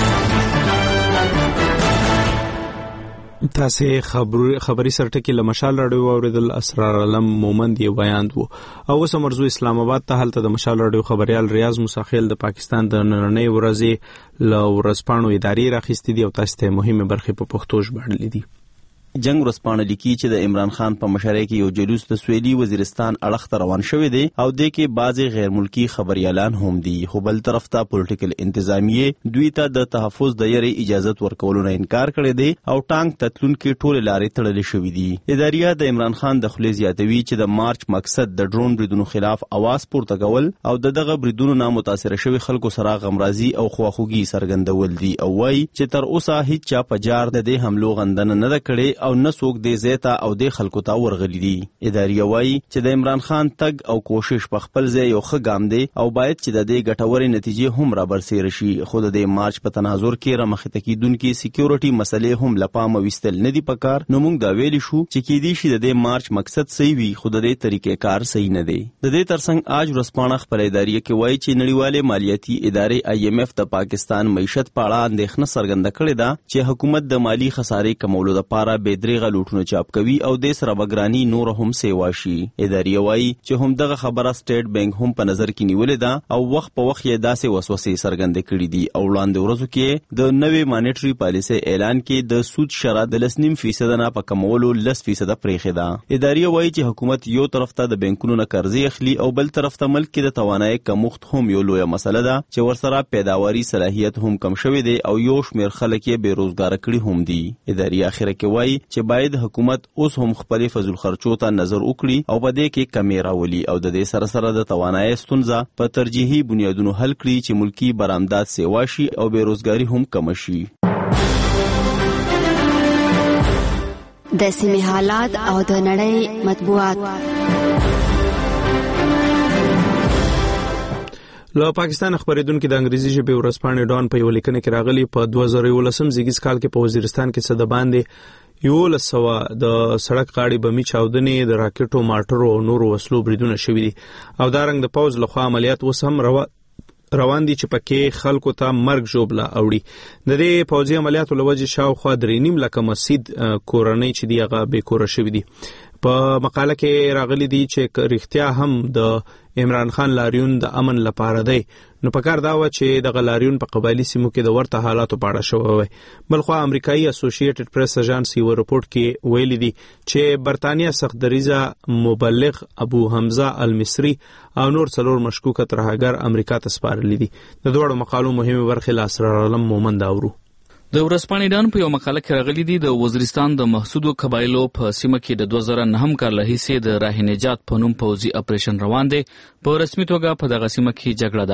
تاسې خبري سرټکي له مشال راډیو اوریدل. اسرارعالم مومند یې بیان وو او اوس مرزو اسلام آباد ته هلته د مشال راډیو خبريال ریاض موساخیل د پاکستان د نننۍ ورځې له ورځپاڼو ادارې راخیستې دي او تاسو ته مهمه برخه په پښتو ژباړلې دي.
جنگ ورځپاڼه لیکي چې د عمران خان په مشرۍ کې یو جلوس د سویلي وزیرستان اړخ ته روان شوی دی او د کې بعضی غیر ملکی خبريالان هم دي. خو بل طرف ته پولیټیکل انتظامیه دوی ته د تحفظ د یری اجازه ورکولو نه انکار کړی دی او ټانک تتلون کې ټول لارې تړلې شوې دي. اداریه د عمران خان د خلیز یادوي چې د مارچ مقصد د ډرون بریدونو خلاف आवाज پورته کول او دغه بریدونو نه متاثر شوی خلکو سره غمرازي او خواخوږي څرګندول دي او وایي چې تر اوسه هیڅ چا په جار د دې حملو غندنه نه کړي او نه څوک دې زیاته او دې خلکو ته ورغلي دي. اداریه وایي چې د عمران خان تګ او کوشش په خپل ځای یو ښه ګام دی او باید چې د دې ګټورې نتیجې هم را برسېره شي. خو د دې مارچ په تناظر کې رامخې ته کېدونکې سکیورټي مسلې هم له پامه ویستل نه دي پکار. نو موږ دا ویلی شو چې کېدی شي د دې مارچ مقصد صحیح وي خو د دې طریقې کار صحیح نه دی. د دې ترڅنګ آج ورځپاڼه خپله اداریه کې وایي چې نړیوالې مالیاتي ادارې آی ایم اف د پاکستان معیشت په اړه اندېښنه څرګنده کړې ده چې حکومت د مالی خسارې کمولو لپاره بېدریغه لوټونه چاپ کوي او د سره بګرانی نور هم سیوا شي. اداریه وایي چې هم دغه خبره سټیټ بانک هم په نظر کې نیولې ده او وخت په وخت یې داسې وسوسې څرګندې کړې دي او وړاندې ورځو کې د نوې مانیټري پالیسي اعلان کې د سود شرط د لس نیم فیصد نه په کمولو لس فیصد پرېښې ده. اداریه وایي چې حکومت یو طرف ته د بانکونو نه قرضې اخلي او بل طرف ته ملک کې د توانایي کمښت هم یو لویه مسله ده چې ورسره پیداواري صلاحیت هم کم شوی دی او یو شمېر خلک یې بېروزګاره کړي هم دي. اداریه اخره کې وایي چې باید حکومت اوس هم خپل فضل خرچو ته نظر وکړي او په دې کې کمی راولي او د دې سره سره د توانایي ستونزه په ترجیحي بنیادونو حل کړي چې ملکی برآمدات سیوا شي او بیروزګاری هم کم شي.
د سیمې حالات او د نړۍ مطبوعات.
له پاکستان خبرېدونکو د انګریزي ژبې ورځپاڼې ډان په یو لیکنه کې راغلي په دوه زره یولسم زیږیز کال کې په وزیرستان کې څه د باندې یولس سوه د سړک غاړې بمي چاودنې د راکټو مارټرو او نورو وسلو بریدونه شوي دي او دارنګ د پوځ لخوا عملیات اوس هم روا روان دي چې پکې خلکو ته مرګ ژوبله اوړي. د دې پوځي عملیاتو له وجې شاوخوا درې نیم لکه مسجد کورنۍ چې دی هغه بې کوره شوي دي. په مقاله کې راغلي دي چې رښتیا هم د عمران خان لاریون د امن لپاره دی نو پکار دا و چې د غلاریون په قبایلی سیمو کې د ورته حالاتو په اړه شوی وي. بلخو امریکایي اسوسییټډ پریس ایجنسی یو رپورټ کې ویلي دي چې برتانیا سخت دریزه مبلغ ابو حمزه المصری او نور څلور مشکوکه ترهګر امریکا ته سپارلي دي. د دوړو مقالو مهمه برخه له اسرارعالم مومند اورو.
د ورځپاڼې ډان په یو مقاله کې راغلي دي د وزیرستان د محسودو قبایلو په سیمه کې د دوه زره نهم کال له هیڅ د راه نجات په نوم پوځي اپریشن روان دی. په رسمي توګه په دغه سیمه کې جګړه ده.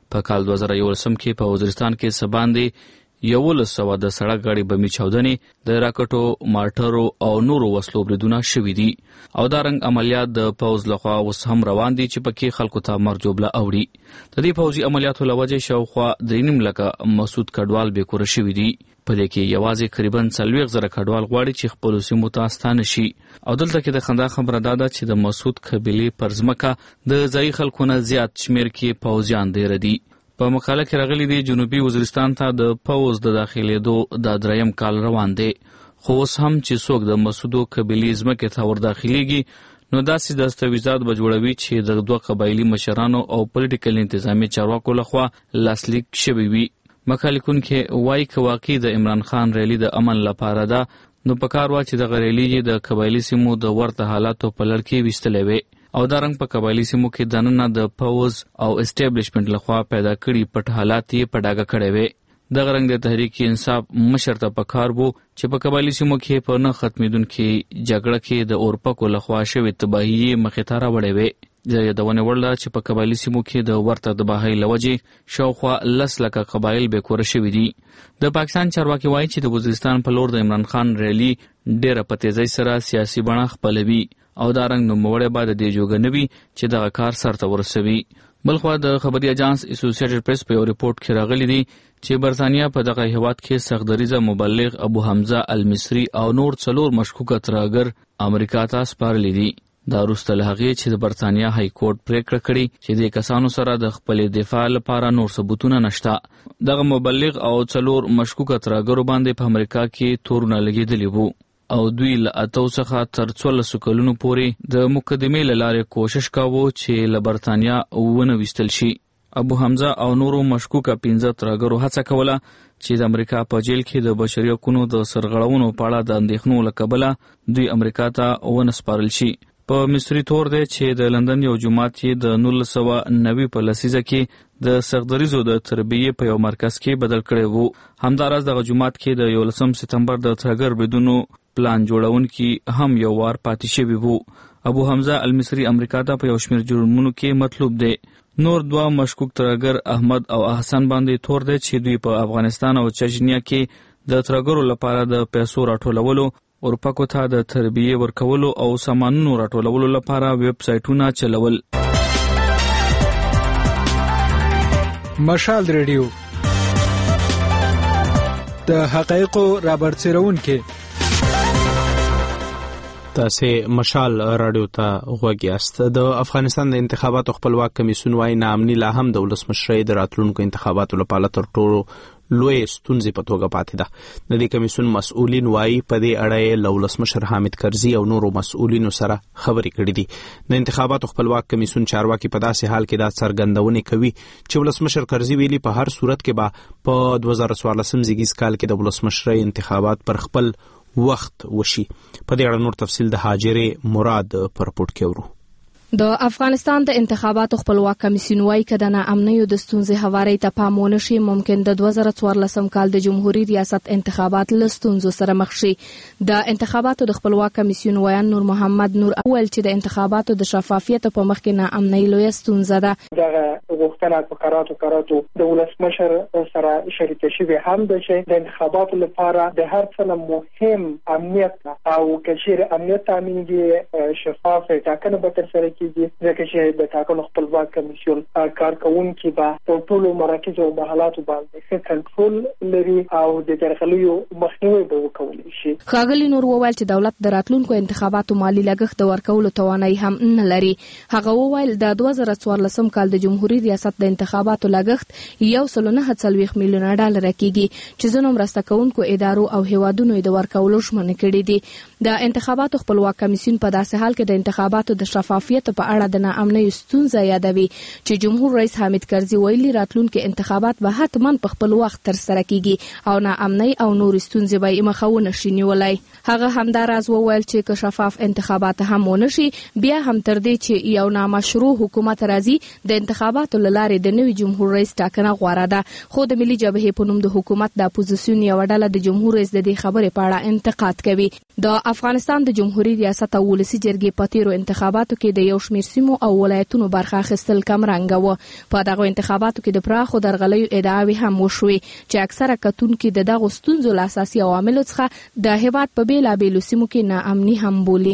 په کال دوه زره یولسم کې په وزیرستان کې سباندې یولس سوه د سړک غاړې بمي چاودنې د راکټو مارټرو او نورو وسلو بریدونه شوي دي او دا رنګ عملیات د پوځ لخوا اوس هم روان دي چې پکې خلکو ته مرګ جوړه اوړي. د دې پوځي عملیاتو له وجې شاوخوا درې نیم لکه مسعود کډوال بېکوره شوي دي. په دې کې یوازې قریبا څلوېښت زره کډوال غواړي چې خپلو سیمو ته ستانه شي. او دلته کې د خندا خبره دا ده چې د مسعود قبیلې پر ځمکه د ځایي خلکو نه زیات شمېر کې پوځیان ډېر دي. په مقاله کې راغلي دي جنوبي وزیرستان ته د پوځ د داخلېدو د دریم کال روان دی، خو اوس هم چې څوک د مسعودو قبیلې ځمکې ته ورداخلېږي نو داسې دستاویزات به جوړوي چې د دوه قبایلي مشرانو او پولیټیکل انتظامي چارواکو لخوا لاسلیک شوي وي. مقاله لیکونکي وایي که واقعي د عمران خان ریلي د امن لپاره ده نو پکار وه چې دغه ریلي یې د قبایلي سیمو د ورته حالاتو په لړ کې ویستلی وي او دا رنګ په قبایلي سیمو کې دننه د پوځ او اسټابلیشمنټ لخوا پیدا کړي پټ حالات یې په ډاګه کړی وي. دغه رنګ د تحریک انصاف مشر ته پکار وو چې په قبایلي سیمو کې په نه ختمېدونکې جګړه کې د اورپکو لخوا شوې تباهي یې مخې ته راوړې وې. د یادونې وړ ده چې په قبایلي سیمو کې د ورته تباهۍ له وجې شاوخوا لس لکه قبایل بېکوره شوي دي. د پاکستان چارواکي وایي چې د وزیرستان په لور د عمران خان ریلي ډېره په تیزۍ سره سیاسي بڼه خپلوي او دا رنګ نوموړی به د دې جوګه نه وي چې دغه کار سرته ورسوي. بلخوا د خبري اجانس اسوسییټډ پریس په یو ریپورت کې راغلی دی چې برطانیه په دغه هیواد کې سختدریزه مبلغ ابو حمزه المصری او نور څلور مشکوکه ترهګر امریکا ته سپارلي دي. دا وروسته له هغې چې د برطانیه های کورټ پریکړه کړې چې د کسانو سره د خپلې دفاع لپاره نور ثبوتونه نشته. دغه مبلغ او څلور مشکوکه ترهګرو باندې په امریکا کې تورونه لګېدلي وو او دوی له اتو څخه تر څوارلسو کلونو پورې د مقدمې له لارې کوشش کاوه چې له برطانیه ونه ویستل شي. ابو حمزه او نورو مشکوکه پنځه ترهګرو هڅه کوله چې د امریکا په جیل کې د بشري حقوقو د سرغړونو په اړه د اندېښنو له کبله دوی امریکا ته ونه سپارل شي. په مصري تور دی چې د لندن یو جومات یې د نولس سوه نوي په لسیزه کې د سختدریزو د تربیې په یو مرکز کې بدل کړی وو. همداراز دغه جومات کې د یولسم سپتمبر د ترهګر بریدونو پلان جوړونکي هم یو وار پاتې شوي وو. ابو حمزه المصری امریکا ته په یو شمېر جرمونو کې مطلوب دی. نور دوه مشکوک ترهګر احمد او احسن باندې تور دی چې دوی په افغانستان او چچنیا کې د ترهګرو لپاره د پیسو راټولولو، اورپکو ته د تربیې ورکولو او سامانونو راټولولو لپاره ویب سایټونه چلول.
مشال ریډیو د حقایقو رابرسېرونکي.
تاسې مشال راډیو ته غوږ یاست. د افغانستان د انتخاباتو خپلواک کمیسیون وايي ناامني لا هم د ولسمشرۍ د راتلونکو انتخاباتو لپاره تر ټولو لوی ستونزې په توګه پاتې ده. د دې کمیسیون مسؤلین وايي په دې اړه یې له ولسمشر حامد کرزي او نورو مسؤلینو سره خبرې کړې دي. د انتخاباتو خپلواک کمیسیون چارواکي په داسې حال کې دا څرګندونې کوي چې ولسمشر کرزي ویلي په هر صورت کې به په دوه زره څوارلسم زیږیز کال کې د ولسمشرۍ انتخابات پر خپل وخت وشي. په دې اړه نور تفصیل د حاجرې مراد پر رپورټ کې ورو.
د افغانستان د انتخاباتو خپلواک کمیسیون وايي که د ناامنیو د ستونزې هوارۍ ته پام ونه شي ممکن د دوه زره څوارلسم کال د جمهوریت ریاست انتخابات له ستونزو سره مخ شي. د انتخاباتو د خپلواک کمیسیون ویان نور محمد نور اول چې د انتخاباتو د شفافیت په مخ کې ناامنۍ لویه ستونزه ده.
دغه غوښتنه په قراتو قراتو د ولسمشر سره شریکه شوې هم ده چې د انتخاباتو لپاره د هر څه مهم امنیت او کشیر امنیت تامین دي شفاف ټاکنه به ترسره کیږي ځکه چې د ټاکنو خپلواک کمیسیون کارکونکي به په ټولو مراکزو او محلاتو باندې ښه کنټرول لري او د درغلیو مخنیوی به وکولی شي.
ښاغلي نور وویل چې دولت د راتلونکو انتخاباتو مالي لګښت د ورکولو توانایي هم نه لري. هغه وویل د دوه زره څوارلسم کال د جمهوریت ریاست د انتخاباتو لګښت یو سل نه څلوېښت میلیونه ډالر کېږي چې ځینو مرسته کوونکو ادارو او هیوادونو د ورکولو ژمنه کړې دي. د انتخاباتو خپلواک کمیسیون په داسې حال کې د انتخاباتو د شفافیت په اړه د ناامنۍ ستونزه یادوي چې جمهور رئیس حامد کرزي ویلي راتلونکي انتخابات به حتما په خپل وخت ترسره کیږي او ناامنۍ او نور ستونزې به یې مخه ونه شي نیولی. هغه همداراز وویل چې که شفاف انتخابات هم ونه شي بیا هم تر دې چې یو نامشروع حکومت راځي د انتخاباتو له لارې د نوي جمهور رئیس ټاکنه غوره ده. خو د ملي جبهې په نوم د حکومت د اپوزیسیون یوه ډله د جمهور رئیس د دې خبرې په اړه انتقاد کوي. د افغانستان د جمهوریت ریاست او ولسی جرګې په تیرو انتخاباتو کې د یو شمېر سیمو او ولایتونو برخه اخیستل کمرنګه و. په دغو انتخاباتو کې د پراخو درغلیو ادعاوې هم وشوې چې اکثره کتونکي د دغو ستونزو له اساسي عواملو څخه د هېواد په بېلابېلو سیمو کې ناامني هم بولي.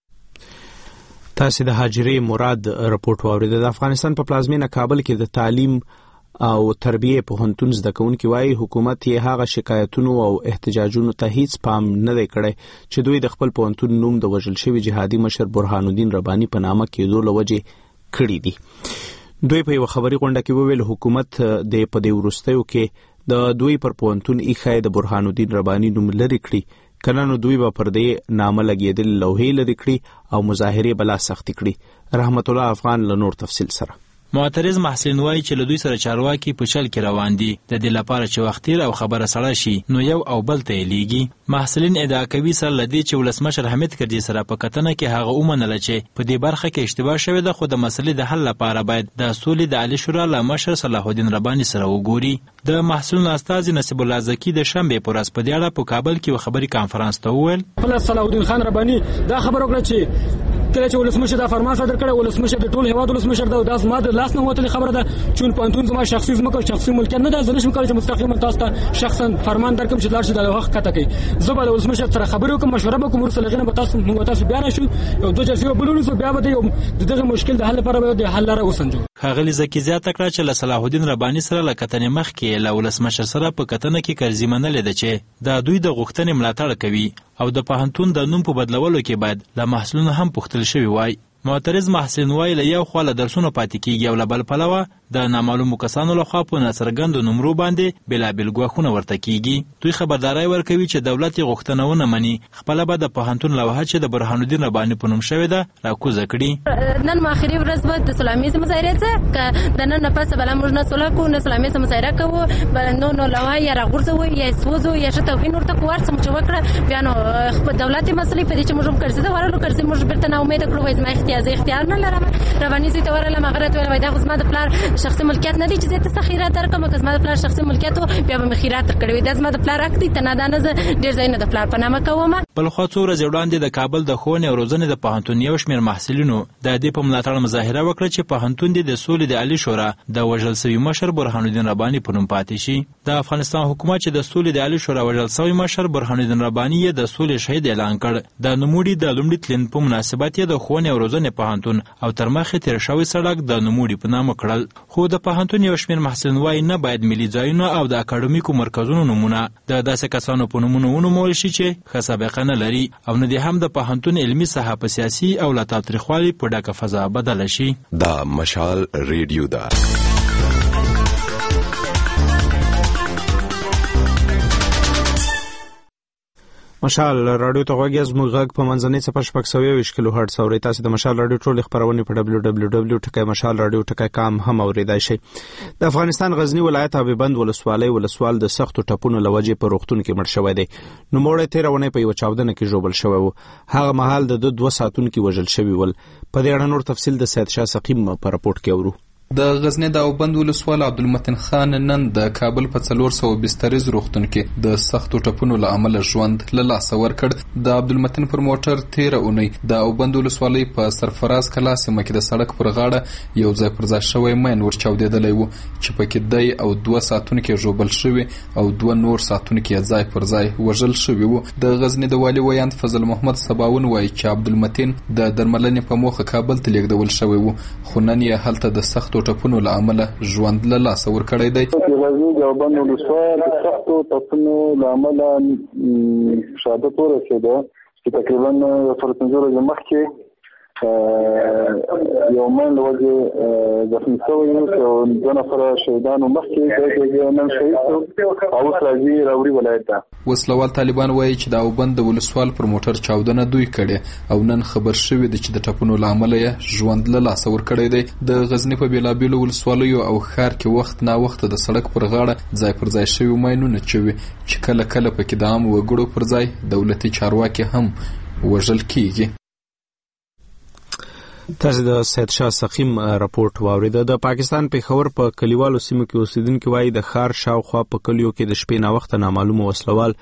تاسې د هاجرې مراد رپورټ واورېد. د افغانستان په پلازمینه کابل کې د تعلیم او تربیه پوهنتون زده کوونکي وایي حکومت یې هغه شکایتونو او احتجاجونو ته هیڅ پام نه دی کړی چې دوی د خپل پوهنتون نوم د وژل شوي جهادي مشر برهان الدین رباني په نامه کېدو له وجې کړي دي. دوی په یوه خبري غونډه کې وویل حکومت د په دې وروستیو کې د دوی پر پوهنتون ایښی د برهان الدین رباني نوم لرې کړي، کله نو دوی به پر دې نامه لګېدل لوحې لرې کړي او مظاهرې به لا سختې کړي. رحمت الله افغان له نور تفصیل سره.
معترض محسن وایي چې له دوی سره چارواکي په چل کې روان دي د دې لپاره چې وخت تیر او خبره سړه شي نو یو او بل ته یې لیږي. محصلین ادعا کوي سره له دې چې ولسمشر حمید کرزي سره په کتنه کې هغه ومنله چې په دې برخه کې اشتباه شوې ده، خو د مسلې د حل لپاره باید د سولې د عالی شورا له مشر صلاح الدین رباني سره وګوري. د محصلینو استازي نصیب الله زکی د شنبې په ورځ په دې اړه په کابل کې یو خبري کانفرنس ته وویل
صلاح الدین خان رباني دا خبره وکړه چې کله چې ولسمشر دا فرمان صادر کړ، ولسمشر د ټول هیواد ولسمشر دا داس ماده لاس نه وته خبره ده چې پوهنتون زما شخصي زما شخصي ملکیت نه ده، زه نشم کولای چې مستقیما تاسو ته شخصا فرمان درکم چې لاړ شي د وخت کته کوي. زه به ولسمشر سره خبرې وکم، مشوره وکم، ورسره لغنه به تاسو موږ تاسو بیان شو یو دوه جلسې بلونو سو بیا به دغه مشکل د حل لپاره به د حل لاره وسنجو.
ښاغلي زکی زیاته کړه چې له صلاح الدین رباني سره له کتنې مخکې له ولسمشر سره په کتنه کې کرزي منلې ده چې د دوی د غوښتنې ملاتړ کوي او د پوهنتون د نوم په بدلولو کې باید له محصلینو هم پوښتل شوي وای. معترض محسن وایي له یو خوا له درسونو پاتې کېږي او له بل پلوه د نامعلومو کسانو لخوا په ناڅرګندو نومرو باندې بېلابېل ګواښونه ورته کېږي. دوی خبرداری ورکوي چې دولت یې غوښتنه ونه مني، خپله به د پوهنتون لوحه چې د برهان الدین رباني په نوم شوې ده راکوزه کړي.
نن ماخري ورځ به د سلامیزې مظاهرې څه که د نن نه پسه بله موږ نه سوله کوو نه سلامیزه مظاهره کوو نو نو لوحه یا راغورځوو یا یې سوځو یا ښه توهین ورته کوو هر څه مو چې وکړه بیا نو خپل دولت یې مسلې په دې چې موږ هم کرزي ته ورغلو کرزي موږ بېرته ناامیده کړو وایي زما اختیار زه اختیار نه لرم. رباني زوی ته ورغلم هغه راته ویل وایي دا خو زما د پلار شخصي ملکیت نه دی چې زه ته څه خیرات درکړم، که زما د پلار شخصي ملکیت و بیا به مې خیرات درکړی وي، دا زما د پلار حق دی، ته نادانه زه ډېر ځایونه د پلار په نامه کوم.
بل خوا څو ورځې وړاندې د کابل د ښوونې او روزنې د پوهنتون یو شمېر محصلینو د دې په ملاتړ مظاهره وکړه چې پوهنتون دې د سولې د عالي شورا د وژل سوي مشر برهان الدین رباني په نوم پاتې شي. د افغانستان حکومت چې د سولې د عالي شورا وژل سوي مشر برهان الدین رباني یې د سولې شهید اعلان کړ. د نوموړي د لومړي تلین په مناسبت یې د ښوونې او روزنې پوهنتون او تر مخې تېر شوی سړک د نوموړي په نامه کړل. خو د پوهنتون یو شمېر محصلین وایي نه باید ملي ځایونه او د اکاډمیکو مرکزونو نومونه د داسې کسانو په نومونو ونومول شي چې ښه سابقه نه لري او نه دې هم د پوهنتون علمي ساحه په سیاسي او له تاوتریخوالي په ډکه فضا بدله شي.
دا مشال ریډیو ده.
مشال رادیو ته غوږی زموږ غږ په منځنۍ څپه شپږ سوه یوویشت کیلو هرټز اورئ. تاسې د مشال رادیو ټولې خپرونې په ډبلیو ډبلیو ډبلیو ټکی مشال رادیو ټکی کام هم اورېدای شئ. د افغانستان غزنی ولایت ابیبند ولسوالۍ ولسوال د سختو ټپونو له وجې په روغتون کې مړ شوی دی. نوموړی تېره اونۍ په یوه چاودنه کې ژوبل شوی و. هغه مهال د ده دوه ساتونکي وژل شوي ول. په دې اړه نور تفصیل د سید شاه سقیم په رپورټ کې اورو.
د غزنی د اوبند ولسوال عبدالمتین خان نن د کابل په څلور سوه بستریز روغتون کې د سختو ټپونو له امله ژوند له لاسه ورکړ. د عبدالمتین پر موټر تېره اونۍ د اوبند ولسوالۍ په سرفراز کلا سیمه کې د سړک پر غاړه یو ځای پر ځای شوی مین ور چاودېدلی و چې پکې دی او دوه ساتونکي ژوبل شوي او دوه نور ساتونکي یې ځای پر ځای وژل شوي وو. د غزنی د والي ویاند فضل محمد سباون وایي چې عبدالمتین د درملنې په موخه کابل ته لیږدول شوی و، خو نن یې هلته د سختو ټپونو له امله ژوند له لاسه ورکړی دی.
غزني د اوبند ولسوال د سختو ټپونو له امله شهادت ورسېده چې تقریبا یو سل پنځه ورځې مخکې یو مین له وجې زخمي شوی او دوه نفره شهیدانو مخکې دی نن شهید شو او اوس راځي راوړي ولایت ته.
وسلوال طالبان وایي چې د اوبند د ولسوال پر موټر چاودنه دوی کړې او نن خبر شوي دي چې د ټپونو له امله یې ژوند له لاسه ورکړی دی. د غزني په بېلابېلو ولسوالیو او ښار کې وخت ناوخته د سړک پر غاړه ځای پر ځای شوي ماینونه چوي چې کله کله پکې د عامو وګړو پر ځای دولتي چارواکي هم وژل کیږي.
تاسو د سید شاه سقیم راپورټ واورید. د پاکستان پېښور په کلیوالو سیمو کې اوسیدونکو وایي د ښار شاوخوا په کلیو کې د شپې ناوخته نامعلومه وسلوال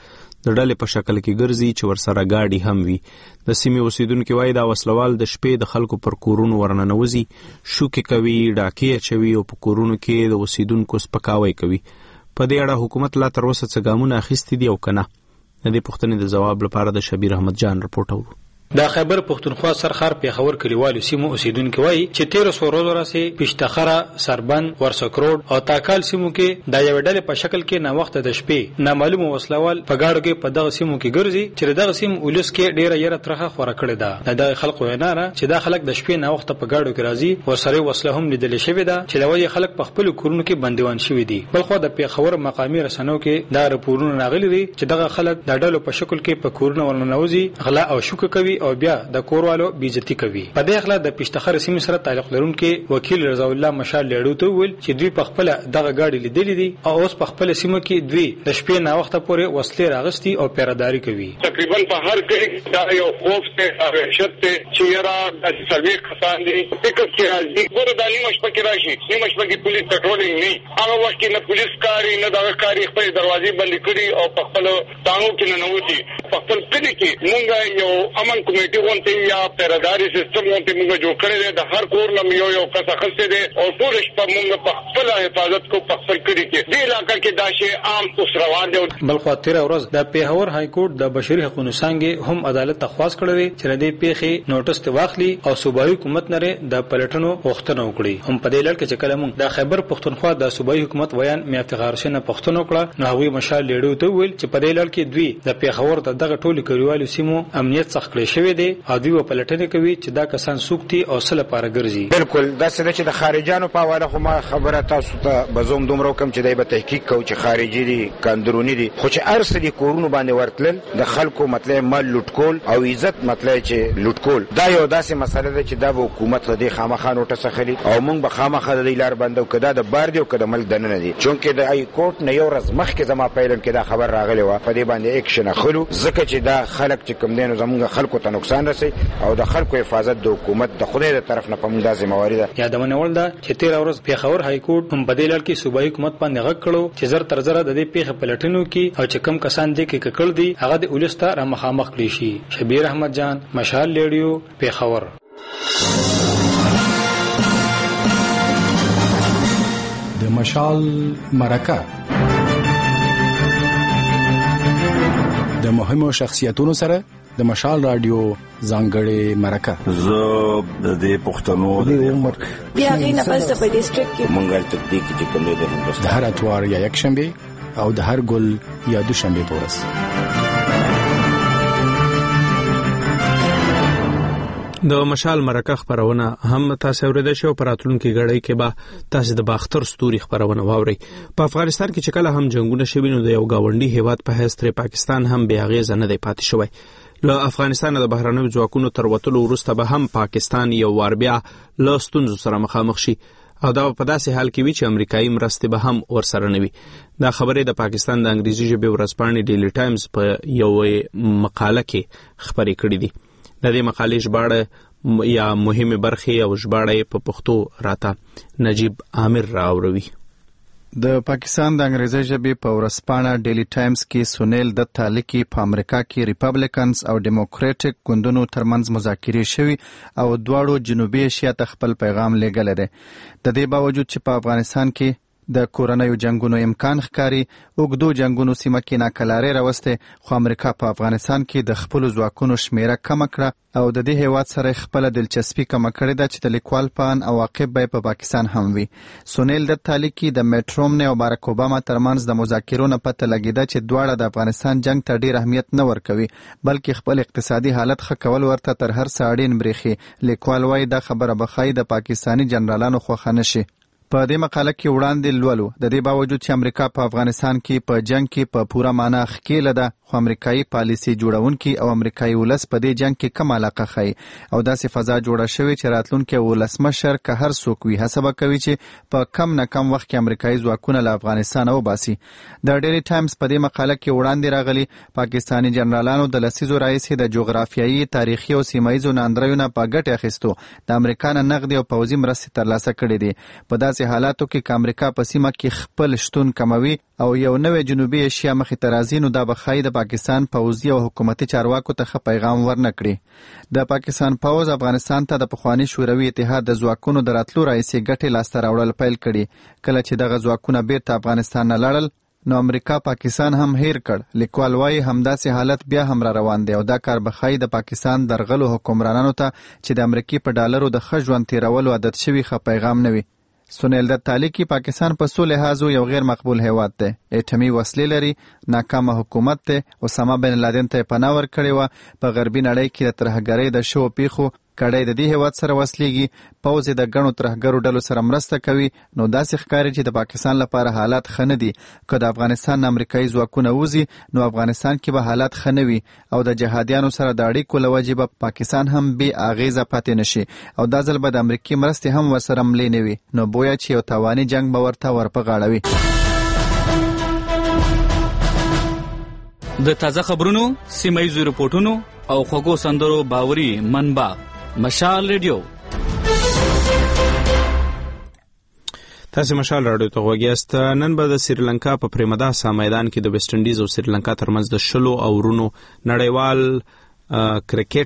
د ډلې په شکل کې ګرځي چې ورسره گاډي هم وي. د سیمې اوسیدونکو وایي دا وسلوال د شپې د خلکو پر کورونو ورننوځي، شوکې کوي، ډاکې اچوي او په کورونو کې د اوسیدونکو سپکاوی کوي. په دې اړه حکومت لا تر اوسه څه ګامونه اخیستي دي او که نه؟ د دې پوښتنې د ځواب لپاره د شبیر احمد جان رپورټ اورو.
د خیبر پښتونخوا سرخار پیښور کلیوالو سیمو اوسیدونکو وایي چې تیر څو ورځې راځي پښتخره، سربند، ورسکروډ او تاکال سیمو کې د یو ډلې په شکل کې نا وخت د شپې نامعلوم وسلوال په گاډو کې په دغه سیمو کې ګرځي چې دغه سیم ولس کې ډیره یره ترخه خوره کړې ده. د خلکو ویناره چې دا خلک د شپې نا وخت په گاډو کې راځي ورسره وسله هم لیدل شوې ده چې لوی خلک په خپل کورونو کې بندیوان شوي دي. بلخو د پیښور مقامی رسنیو کې دا راپورونه راغلي دي چې دغه خلک د ډلو په شکل کې په کورونو ورننوځي، غلا او شوکه کوي او بیا د کوروالو بیزتی کوي. په دې اخلا د پښتخر سیمې سره تعلق لرونکي وکیل رضا الله مشال لیړو ته ویل چې دوی په خپل دغه گاډي لیدلې دي او اوس په خپل سیمه کې دوی د شپې نا وخت پورې وسلې راغستي او پیراداری کوي.
تقریبا په هر کلی دا یو خوف ته او وحشت ته چې را د سروي کسان دي فکر کې راځي ګور د نیمه شپه کې راشي، نیمه شپه کې پولیس پټرولینګ نه هغه وخت کې نه پولیس کاری نه دغه کاری خپل دروازې بند کړي او په خپل تانو کې نه نوځي. په خپل کلی کې مونږ یو امن کمیټي وونته یا پیراداری سیستم وونته موږ جوړ کړی دی. د هر کور نم یو یو کس اخلي دي او ټول شپه موږ په خپل حفاظت کو په خپل کړی کې دی علاقې کې دا شی عام اوس روان دی.
بل خو تیر ورځ د پیښور های کورټ د بشري حقوقو څنګه هم عدالت تخواس کړی چې د پیښې نوټس ته واخلي او صوبایي حکومت نره د پلټنو غوښتنه وکړي. هم په دې لړ کې چې کله موږ د خیبر پښتونخوا د صوبایي حکومت ویان میافتخار حسین پښتون وکړه نو هغه مشال لیډو ته ویل چې په دې لړ کې دوی د پیښور د دغه ټولو کلیوالو سیمو امنیت څخه کړی شوی دی او دوی په پلټنه کوي چې دا کسان سوکتي او سره لپاره ګرځي.
بالکل دا څه چې د خارجانو په حواله خو ما خبره تاسو ته بزوم دومره کوم چې دای به تحقیق کوي چې خارجي دي کاندرونی دي، خو چې ارسلي کورونو باندې ورتلل د خلکو مطلب مال لوټکول او عزت مطلب چې لوټکول دا یو داسې مسله ده چې دا به حکومت له دې خامخا نوټس اخلي او موږ به خامخا د لار بندو کدا د بار دی او کدا مل دننه دي. چونکه د ای کورټ نه یو ورځ مخکې زما پیلم کې دا خبر راغلی و په دې باندې اکشن اخلو ځکه چې دا خلک چې کوم دینو زموږ خلکو ته نقصان رسي او د خلکو حفاظت د حکومت د خدای د طرف نه پمدا ذمہواری ده.
یادونه ول ده چې تیر ورځ پیښور های کورټ هم بدیل کې صوبایي حکومت باندې غږ کړو چې زر تر زر د دې پیښه پلټنو کې او چې کم کسان دي کې ککړ دي هغه د ولستا را مخامخ کړی شي. شبیر احمد جان مشال لیډیو پیښور.
د مشال مرکه د مهمو شخصیتونو سره د مشال رادیو ځانګړې مرکه.
زه د دې پښتنو د عمر
بیا غینه پس په ډیسټریکټ کې
مونږه تدقیق چې کوم دی
د هر اتوار یا یک شنبه او د هر ګل یا دوشنبه پورس.
د مشال مرکه خبرونه هم تاسو اوریدئ شو پراتلونکو غړی کې به تاسو د باختر ستوري خبرونه واوري. په افغانستان کې چې کله هم جنگونه شوي نو د یو گاونډي هیواد په حیث تر پاکستان هم بیا غیزه نه دی پاتې شوی. له افغانستان د بهرنیو ځواکونو تر وټلو وروسته به هم پاکستان یو وار بیا له ستونزو سره مخامخ شي او دا په داسې حال کې وي چې امریکایي مرستې به هم ورسره نه وي. دا خبره د پاکستان د انګریزي ژبې ورځپاڼې ډیلی ټایمز په یو مقاله کې خبرې کړې دي. د دې مقالې ژباړه یا مهمه برخه او ژباړه په پښتو راته نجیب عامر راوړوي.
د پاکستان د انګریزي ژبې په ورځپاڼه ډیلی ټایمز کې سونیل د تالیکی په امریکا کې ریپبلیکنز او ډیموکراټک ګوندونو ترمنځ مذاکرې شوي او دواړو جنوبي ایشیا ته خپل پیغام لېږلی دی. د دې باوجود چې په افغانستان کې د کورنیو جنگونو امکان ښکاري، اوږدو جنگونو سیمه کې ناکلاري راوسته، خو امریکا په افغانستان کې د خپلو ځواکونو شمیره کمه کړه او د دې هیواد سره خپل دلچسپي کمه کړې ده چې د لیکوال په ان عواقب به په پاکستان هم وي. سونیل د تالیکی د میټرومنې او باراک اوباما ترمنځ د مذاکرو نه پته لګیده چې دواړه د افغانستان جنگ ته ډیر اهمیت نه ورکوي بلکې خپل اقتصادي حالت ښه کول ورته تر هر څه اړین برېښي. لیکوال وایي دا خبره به ښایي د پاکستاني جنرالانو خوښه نه شي. په دې مقاله کې وړاندې لولو د دې باوجود چې امریکا په افغانستان کې په جنگ کې په پوره معنا ښکېله ده، خو امریکایي پالیسي جوړونکي او امریکایي ولس په دې جنگ کې کم علاقه ښایي او داسې فضا جوړه شوې چې راتلونکی ولسمشر که هر څوک وي هڅه به کوي چې په کم نه کم وخت کې امریکایي ځواکونه له افغانستانه وباسي. د ډیلی ټایمز په دې مقاله کې وړاندې راغلي پاکستاني جنرالانو د لسیزو راهیسې د جغرافیایي، تاریخي او سیمه ییزو ناندریو نه په ګټې اخیستو د امریکا نه نغدي او پوځي مرستې ترلاسه کړې دي. په داسې داسې حالاتو کې چې امریکا په سیمه کې خپل شتون کموي او یو نوې جنوبي ایشیا مخې ته راځي، نو دا به ښایي د پاکستان پوځي او حکومتي چارواکو ته ښه پیغام ورنکړي. د پاکستان پوځ افغانستان ته د پخواني شوروي اتحاد د ځواکونو د راتلو راهیسې ګټې لاسته راوړل پیل کړي. کله چې دغه ځواکونه بیرته افغانستان نه لاړل، نو امریکا پاکستان هم هیر کړ. لیکوال وایي همداسې حالت بیا هم را روان دی او دا کار به ښایي د پاکستان درغلو حکمرانانو ته چې د امریکي په ډالرو د ښه ژوند تیرولو عادت شوي ښه پیغام نه وي. سنیل دت تالیکی پاکستان په څو لحاظو یو غیر مقبول هیواد دی. اټمي وسلې لري، ناکامه حکومت دی، اسامه بن لادن ته پناه ورکړې وه. په غربي نړۍ کې د ترهګرۍ د شو پیښو کډی د دې هیواد سره وسلېږي. پوځ د ګڼو ترهګرو ډلو سره مرسته کوي. نو داسې ښکاري چې د پاکستان لپاره حالات ښه نه دي. که د افغانستان نه امریکایي ځواکونه وځي، نو افغانستان کې به حالات ښه نه وي او د جهادیانو سره د اړیکو له وجې به پاکستان هم بې اغېزه پاتې نشي او دا ځل به د امریکې مرستې هم ورسره ملې نه وي. نو بویا چې یو تاواني جنګ به ورته ورپغاړوي.
د تازه خبرونو، سیمه‌ییزو رپورټونو او خوږو سندرو باوري منبع مشال ریډیو.
تاسو مشال راډیو ته غوږیاست. نن به د سریلانکا په پریمداسا میدان کې د ویسټ انډیز او سریلانکا ترمنځ د شلو اورونو نړیوال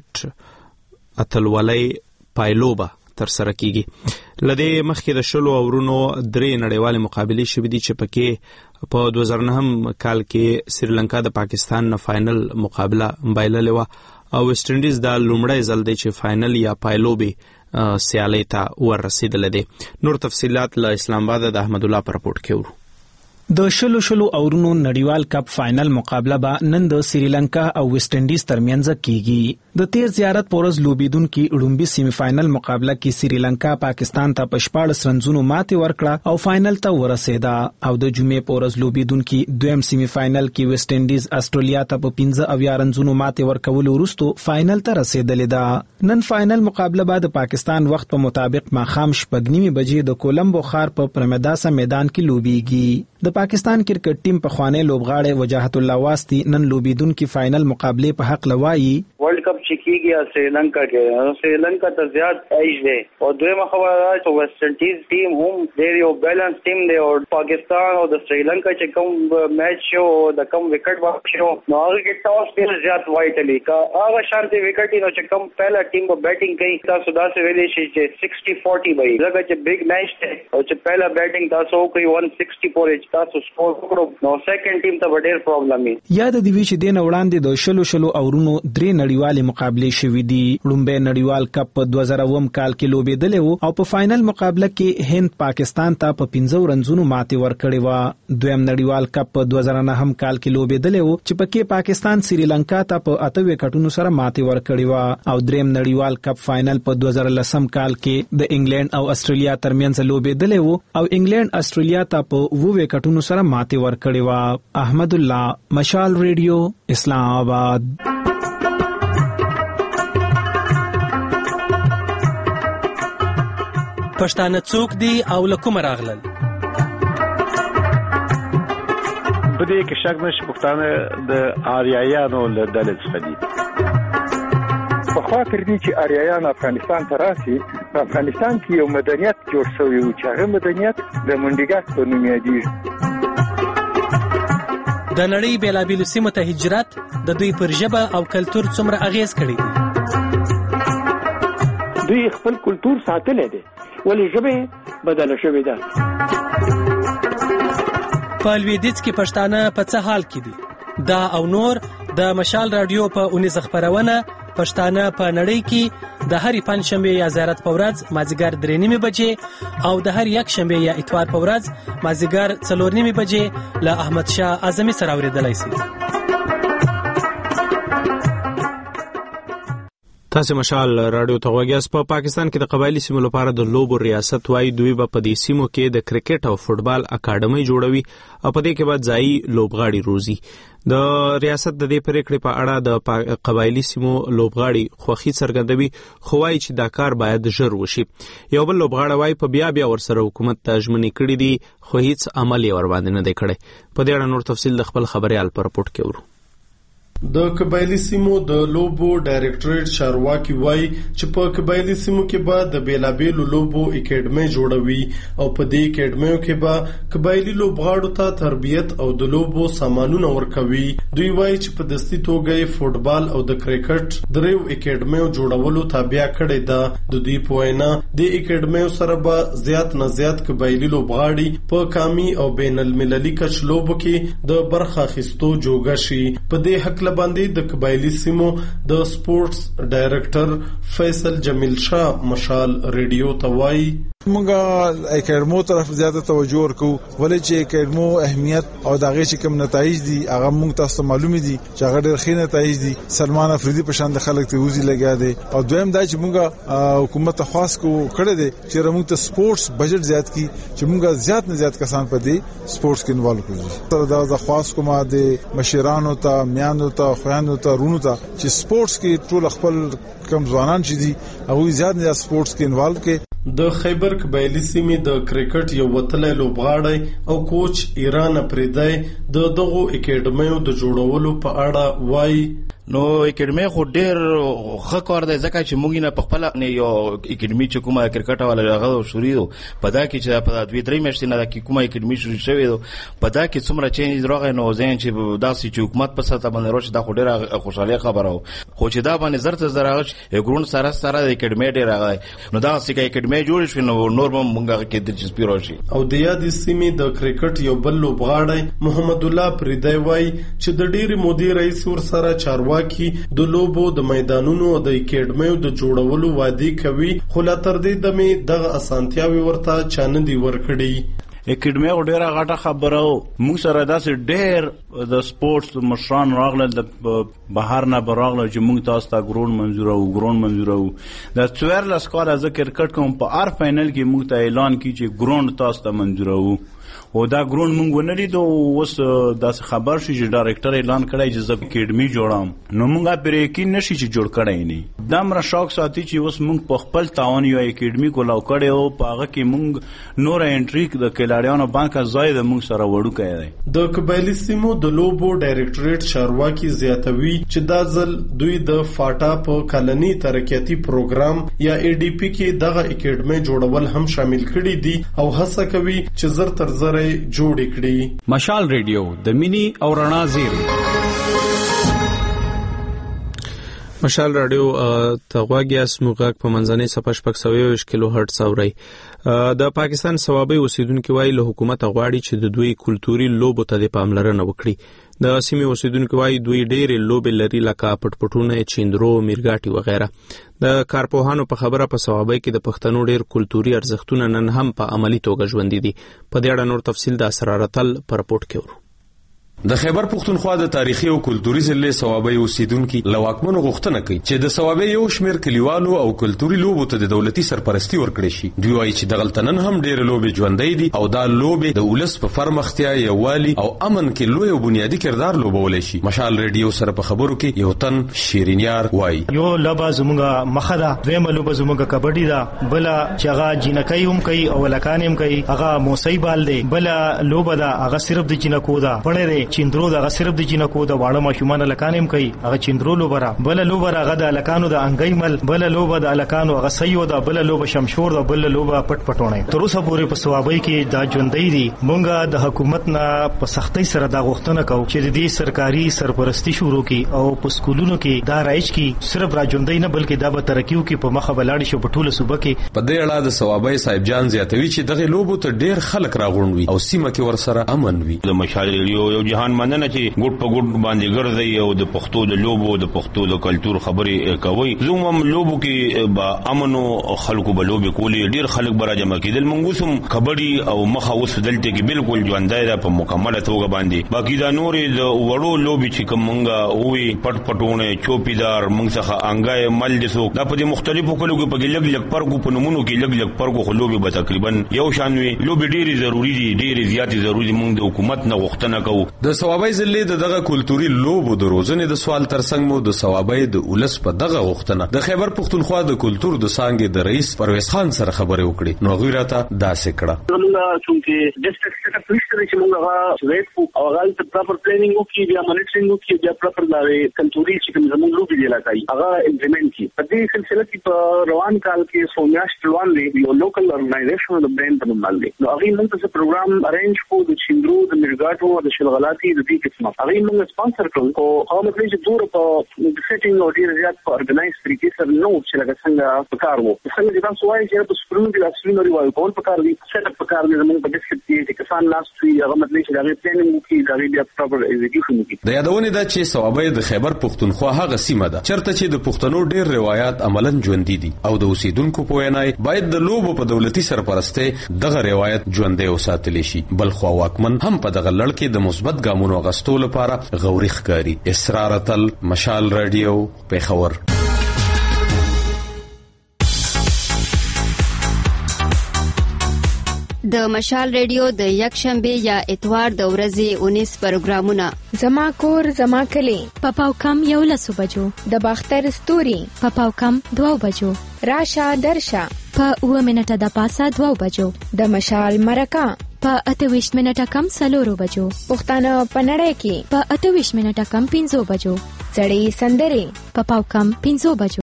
کرکټ اتلولۍ پایلوبه تر سره کیږي. لدې مخکې د شلو اورونو درې نړیوالې مقابلې شوې دي چې پکې په دوه زره نهم کال کې سریلانکا د پاکستان نه فائنل مقابله بایللې وه او ویسټ انډیز دا لومړی ځل دی چې فائنل یا پایلوبې سیالۍ ته وررسېدلی دی. نور تفصیلات له اسلام آباد د احمد الله په رپورټ کې ورو.
د شلو شلو اورونو نړیوال کپ فائنل مقابله به نن د سریلانکا او ویسټ انډیز ترمنځ کیږي. د تیر زیارت پورز لوبیدونکو لومبي سیمی فائنل مقابله کې سریلانکا پاکستان ته په شپاړس رنزونو ماتې ورکړه او فائنل ته ورسېده او د جمعې پورز لوبیدونکو دویم سیمی فائنل کې ویسټ انډیز استرالیا ته په پنځه اویا رنزونو ماتې ورکول وروسته فائنل ته رسیدلې ده. نن فائنل مقابله به د پاکستان وخت په مطابق ماښام شپږ نیمې بجې د کولمبو ښار په پرمداسا میدان کې لوبیږي. د پاکستان کرکټ ټیم په خوانی لوبغاړی وجاهت الله واسطي نن لوبیدونکو فائنل مقابله په حق لوایي.
ورلد کپ چې کیږي سریلانکا کې سریلانکا ته زیات ایج دی او دویمه خبره ده چې ویسټ انډیز ټیم هم ډېر یو بیلانس ټیم دی او پاکستان او د سریلانکا چې کوم میچ شو د کوم وکټ باندې شو نو هغه کې ټاس ډېر زیات وایټلی کا هغه شانتي وکټ نو چې کوم پهلا ټیم په بیټینګ کوي تاسو دا څه ویلې شي چې سکسټي فورټي وي لکه چې بیگ میچ دی او چې پهلا بیټینګ تاسو کوي ون سکسټي فور ایچ تاسو سکور وکړو نو سیکنډ ټیم ته ډېر پرابلم وي.
یاد دی وی چې دین وړاندې د شلو شلو اورونو درې نړیوالې مقابلې شوې دي. لومبه نړیوال کپ په دوه زره اووه کال کې لوبېدلې وو او په فائنل مقابله کې هند پاکستان ته په پنځه رنزونو ماتې ورکړې و. دویم نړیوال کپ په دوه زره نهم کال کې لوبېدلې وو چې پکې پاکستان سریلانکا ته په اته وکټونو سره ماتې ورکړې و او دریم نړیوال کپ فائنل په دوه زره لسم کال کې د انګلند او استرالیا ترمنځ لوبېدلې وو او انګلند استرالیا ته په اووه وکټونو سره ماتې ورکړې و. احمد الله، مشال ریډیو، اسلام آباد.
پښتانه څوک دي او له کومه راغلل؟
په دې کې شک نشته پښتانه د آریایانو له ډلې څخه دي.
په خوا تر دې چې آریایان افغانستان ته راسي، په افغانستان کې یو مدنیت جوړ شوی و چې هغه مدنیت د منډیګک په نوم یادېږي.
د نړۍ بیلابیلو سیمو ته هجرت د دوی پر ژبه او کلتور څومره اغیز کړی دی؟
دوی خپل کلتور ساتلی دی ولې ژبه بدله شوې ده.
په لویدیځ کې پښتانه په څه حال کې دي؟ دا او نور د مشال رادیو په اونیز خبرونه پښتانه په نړۍ کې د هرې پنځشنبه یا زیارت په ورځ مازیګر درې نیمې بجې او د هر یک شنبه یا اتوار په ورځ مازیګر څلور نیمې بجې له احمد شاه اعظمي سره اورېدلای شئ.
تاسو مشال رادیو ته غوږیاست. په پاکستان کې د قبایلی سیمو لپاره د لوبو ریاست وایي دوی به په دې سیمو کې د کرکټ او فوټبال اکاډمي جوړوي او په دې کې به ځایي لوبغاړي روزي. د ریاست د دې پریکړې په اړه د قبایلی سیمو لوبغاړي خوښي څرګندوي خو وایي چې دا کار باید ژر وشي. یو بل لوبغاړی وایي په بیا بیا ورسره حکومت ته ژمنې کړې دي خو هیڅ عمل یې ورباندې نه دی کړی. په دې اړه نور تفصیل د خپل خبريال په رپورټ کې ورو.
د قبایلی سیمو د لوبو ډایریکټریټ چارواکي وایي چې په قبایلی سیمو کې به د بیلابېلو لوبو اکیډمي جوړوي او په دې اکیډمیو کې به قبایلی لوبغاړو ته تربیت او د لوبو سامانونه ورکوي. دوی وایي چې په دستي توګه یې فوټبال او د کرکټ دریو اکیډمیو جوړولو تابع کړې ده. د دوی په وینا د اکیډمیو سره به زیات نه زیات قبایلی لوبغاړي په قامي او بین المللي کچ لوبو کې د برخه اخیستو جوګه شي. په دې حق باندې د قبایلی سیمو د سپورتس ډایریکټر فیصل جمیل شاه مشال ریډیو ته وایي
مونږه اکیډمو طرف زیاته توجه ورکو ولې چې اکیډمو اهمیت او دغه چې کوم نتایج دي هغه مونږ تاسو معلوم دي چې هغه ډېر ښه نتایج دي. سلمان افریدي په شان د خلک ته وزي لګیا دي او دویم دا چې مونږه حکومت خاص کو کړی دي چې موږ ته سپورتس بجټ زیات کی چې مونږه زیات نه زیات کسان په دې سپورتس کې انوالو کړو. دا د خاص کومه د مشرانو ته میانو ته خویانو ته رونو ته چې سپورتس کې ټول خپل کم ځوانان چې دي هغه زیات نه زیات سپورتس کې انوالو کې.
د خیبر قبایلی سیمې د کرکټ یو وتلی لوبغاړی او کوچ ایران افریدی د دغو اکیډمیو د جوړولو په اړه وایي
نو اکیډمي خو ډېر ښه کار دی ځکه چې موږ نه په خپل یو اکیډمي چې کومه کرکټ والا هغه شروع دو په دا کې چې په دوه درې میاشتې نه د کومه اکیډمي شروع شوې دو په دا کې څومره چینج راغی نو ځین چې داسې چې حکومت په ساته باندې راځي دا خو ډېر خوشاله خبره و خو چې دا باندې زرت زراغ ګرون سره سره د اکیډمي ډېر راغی نو دا چې اکیډمي جوړ شي نو نور هم موږ کې د چسپی راشي.
او د یادې سیمې د کرکټ یو بل لوبغاړی محمد الله پریدی وایي چې د ډېرې مودې رئیس ور سره چارواکي د لوبو د میدانونو او د اکیډمیو د جوړولو وعده کوي خو لا تر دې دمه دغه اسانتیاوي ورته چانه دی ورکړي.
اکیډمي ډیره غټه خبره و موږ سره داسې ډېر د سپورتس مشران راغله د بهر نه براغله چې موږ تاسو ته ګرون منزور او ګرون منزور او د څوارلس کاله ز کرکټ کوم په ار فائنل کې موږ ته اعلان کی چې ګرون تاسو ته منزور او او دا ګرون مونږ ونه لیدو اوس داسې خبر شي چې ډایرکټر اعلان کړی چې زه اکیډمي جوړم نو مونږه پرې یقین نشي چې جوړ کړی نه دا مر شوق ساتي چې اوس مونږ په خپل تعاون یو اکیډمي کولاو کړی او په هغه کې مونږ نور انټری د کلاریانو بانک زاید مونږ سره وړو کړی.
د قبایلی سیمو د لوبو ډایرکټریټ چارواکي زیاتوي چې دا ځل دوی د فاټا په کلنی ترقیاتی پروګرام یا ای ډی پی کې دغه اکیډمي جوړول هم شامل کړي دي او هڅه کوي چې زر تر زر جوړ کړي.
مشال ریډیو د مینی او رڼا زیری
مشال رادیو ته غواګیاس موږ په منځنۍ صفه شپږ سوه یو کیلو هرټز اوري. د پاکستان صوابي اوسیدونکو وایي له حکومت غواړي چې د دوی کلتوري لوبو ته د پاملرنه وکړي. د سیمې اوسیدونکو وایي دوی ډېر لوبې لري لکه پټپټونه چیندرو میرګاټي وغیرہ. د کارپوهانو په خبره په صوابي کې د پښتنو ډېر کلتوري ارزښتونه نن هم په عملی توګه ژوندۍ دي. په دې اړه نور تفصیل د اسرارتل پر رپورت کې ورو.
د خیبر پښتونخوا د تاریخي او کلتوري ضلع صوابي اوسیدونکو لواکمنو غوښتنه کوي چې د صوابي یو شمېر کلیوالو او کلتوري لوبو ته د دولتي سرپرستی ورکړي شي. دوی وایي چې د غلطنن هم ډېر لوبې ژوندۍ دي او دا لوبې د ولس په فرمختیا یووالي او امن کې لوی او بنیادی کردار لوبولای شي. مشال ریډیو سره په خبرو کې یو تن شیرینیار وایي
یو لوبه زموږه مخه ده دویمه لوبه زموږه کبډي ده بل چې هغه جنکۍ هم کوي او لکان هم کوي هغه موسی بال دی بل لوبه ده هغه صرف د جنکو ده پړې چیندرو د صرف د جنکو د واړه ماشومان لکانم کوي هغه چیندرو لوبره بل لوبره هغه د لکانو د انګای مل بل لوبه د لکانو هغه سيو د بل لوبه شمشور د بل لوبه پټ پټونه تر اوسه پورې په صوابي کې دا ژوندۍ دي. مونږه د حکومت نه په سختۍ سره دا غوښتنه کوو چې د دې سرکاري سرپرستی شروع کی او په سکولونو کې دا رایج کی صرف را ژوندۍ نه بلکې دا به ترقیو کې په مخه بلاړ شي په ټوله صوبه کې.
په دې اړه د صوابي صاحب جان زیاتوي چې دغه لوبو ته ډېر خلک راغونډوي او سیمه کې ورسره امن وي.
د مشال ریډیو یو جهان مننه چې ګډ په ګډ باندې ګرځي او د پښتو د لوبو د پښتو د کلچر خبرې کوي. زموږ لوبو کې با امنو خلکو به لوبې کولې ډیر خلک به راجمع کېدل. موږ هم کبډي او مخه اوس دلته کې بالکل ژوندۍ ده په مکمله توګه باندې. باقي دا نورې د وړو لوبې چې کوم موږ وې پټ پټونه چوپیدار موږ څخه انګای مل دسو دا په مختلفو کلو کې په لګ لګ پرګو په نمونو کې لګ لګ پرګو خو لوبې به تقریبا یو شان وي. لوبې ډېری ضروری دي ډېری زیاتې ضروری موږ د حکومت نه غوښتنه کوو.
د ثوابي ضلع د دغه کلتوري لوبو د روزنې د سوال ترڅنګ مو د ثوابي د ولس په دغه غوښتنه د خیبر پښتونخوا د کلتور د څانګې د رئیس پرویز خان سره خبرې وکړې. نو غیرته داسې کړه.
موږ چې ډیسټریکټ سیټ اپ نشته چې موږ هغه ویټ او هغه ته پراپر پلانینګ وکړو بیا مانیټرینګ وکړو بیا پراپر دا کلتوري چې کوم زموږ لوبي دی لکه هغه امپلیمنٹ کی. په دې سلسله کې په روان کال کې سومیاش روان دی یو لوکل ارګنایزیشن د برند په نوم باندې. نو هغه موږ ته پروګرام ارینج کو د چیندرو د میرګاټو د شلغلاتي د دې قسمه هغه موږ سپانسر کړو او هغه مطلب چې دور په سیټینګ او ډیر زیات په ارګنایز طریقې سره نو چې لکه څنګه په کار وو څنګه چې تاسو وایي چې په سپرینګ کې اصلي نوري وایي کول په کار دي سیټ اپ په کار دي موږ په ډیسکټ کې چې کسان لاست وی هغه مطلب چې هغه پلانینګ وکړي دا بیا پراپر ایگزیکیوشن وکړي.
د یادونه ده چې ثوابي د خیبر پښتونخوا هغه سیمه ده چرته چې د پښتنو ډیر روایت عملاً ژوندۍ دي او د اوسیدونکو په وینای باید د لوبو په دولتي سرپرسته دغه روایت ژوندۍ وساتل شي. بل خو واکمن هم په دغه لړ کې د مثبت ګامونو غستو لپاره غوري ښکاری. اسرار تل مشال رادیو پیښور.
د مشال ریډیو د یک شنبه یا اتوار د ورځې اونیس پروګرامونه
زما کور زما کلی
پپاو کم یو لسو بجو
د باختر ستوري
پپاو کم دوو بجو
راشه درشه
په اوه منټه د پاسه دوو بجو
د مشال مرکه
په اته ویشت منټه کم سلورو بجو
پښتانه په نړۍ کې
په اته ویشت منټه کم پنځو بجو
سړی سندري
پپاو کم پنځو بجو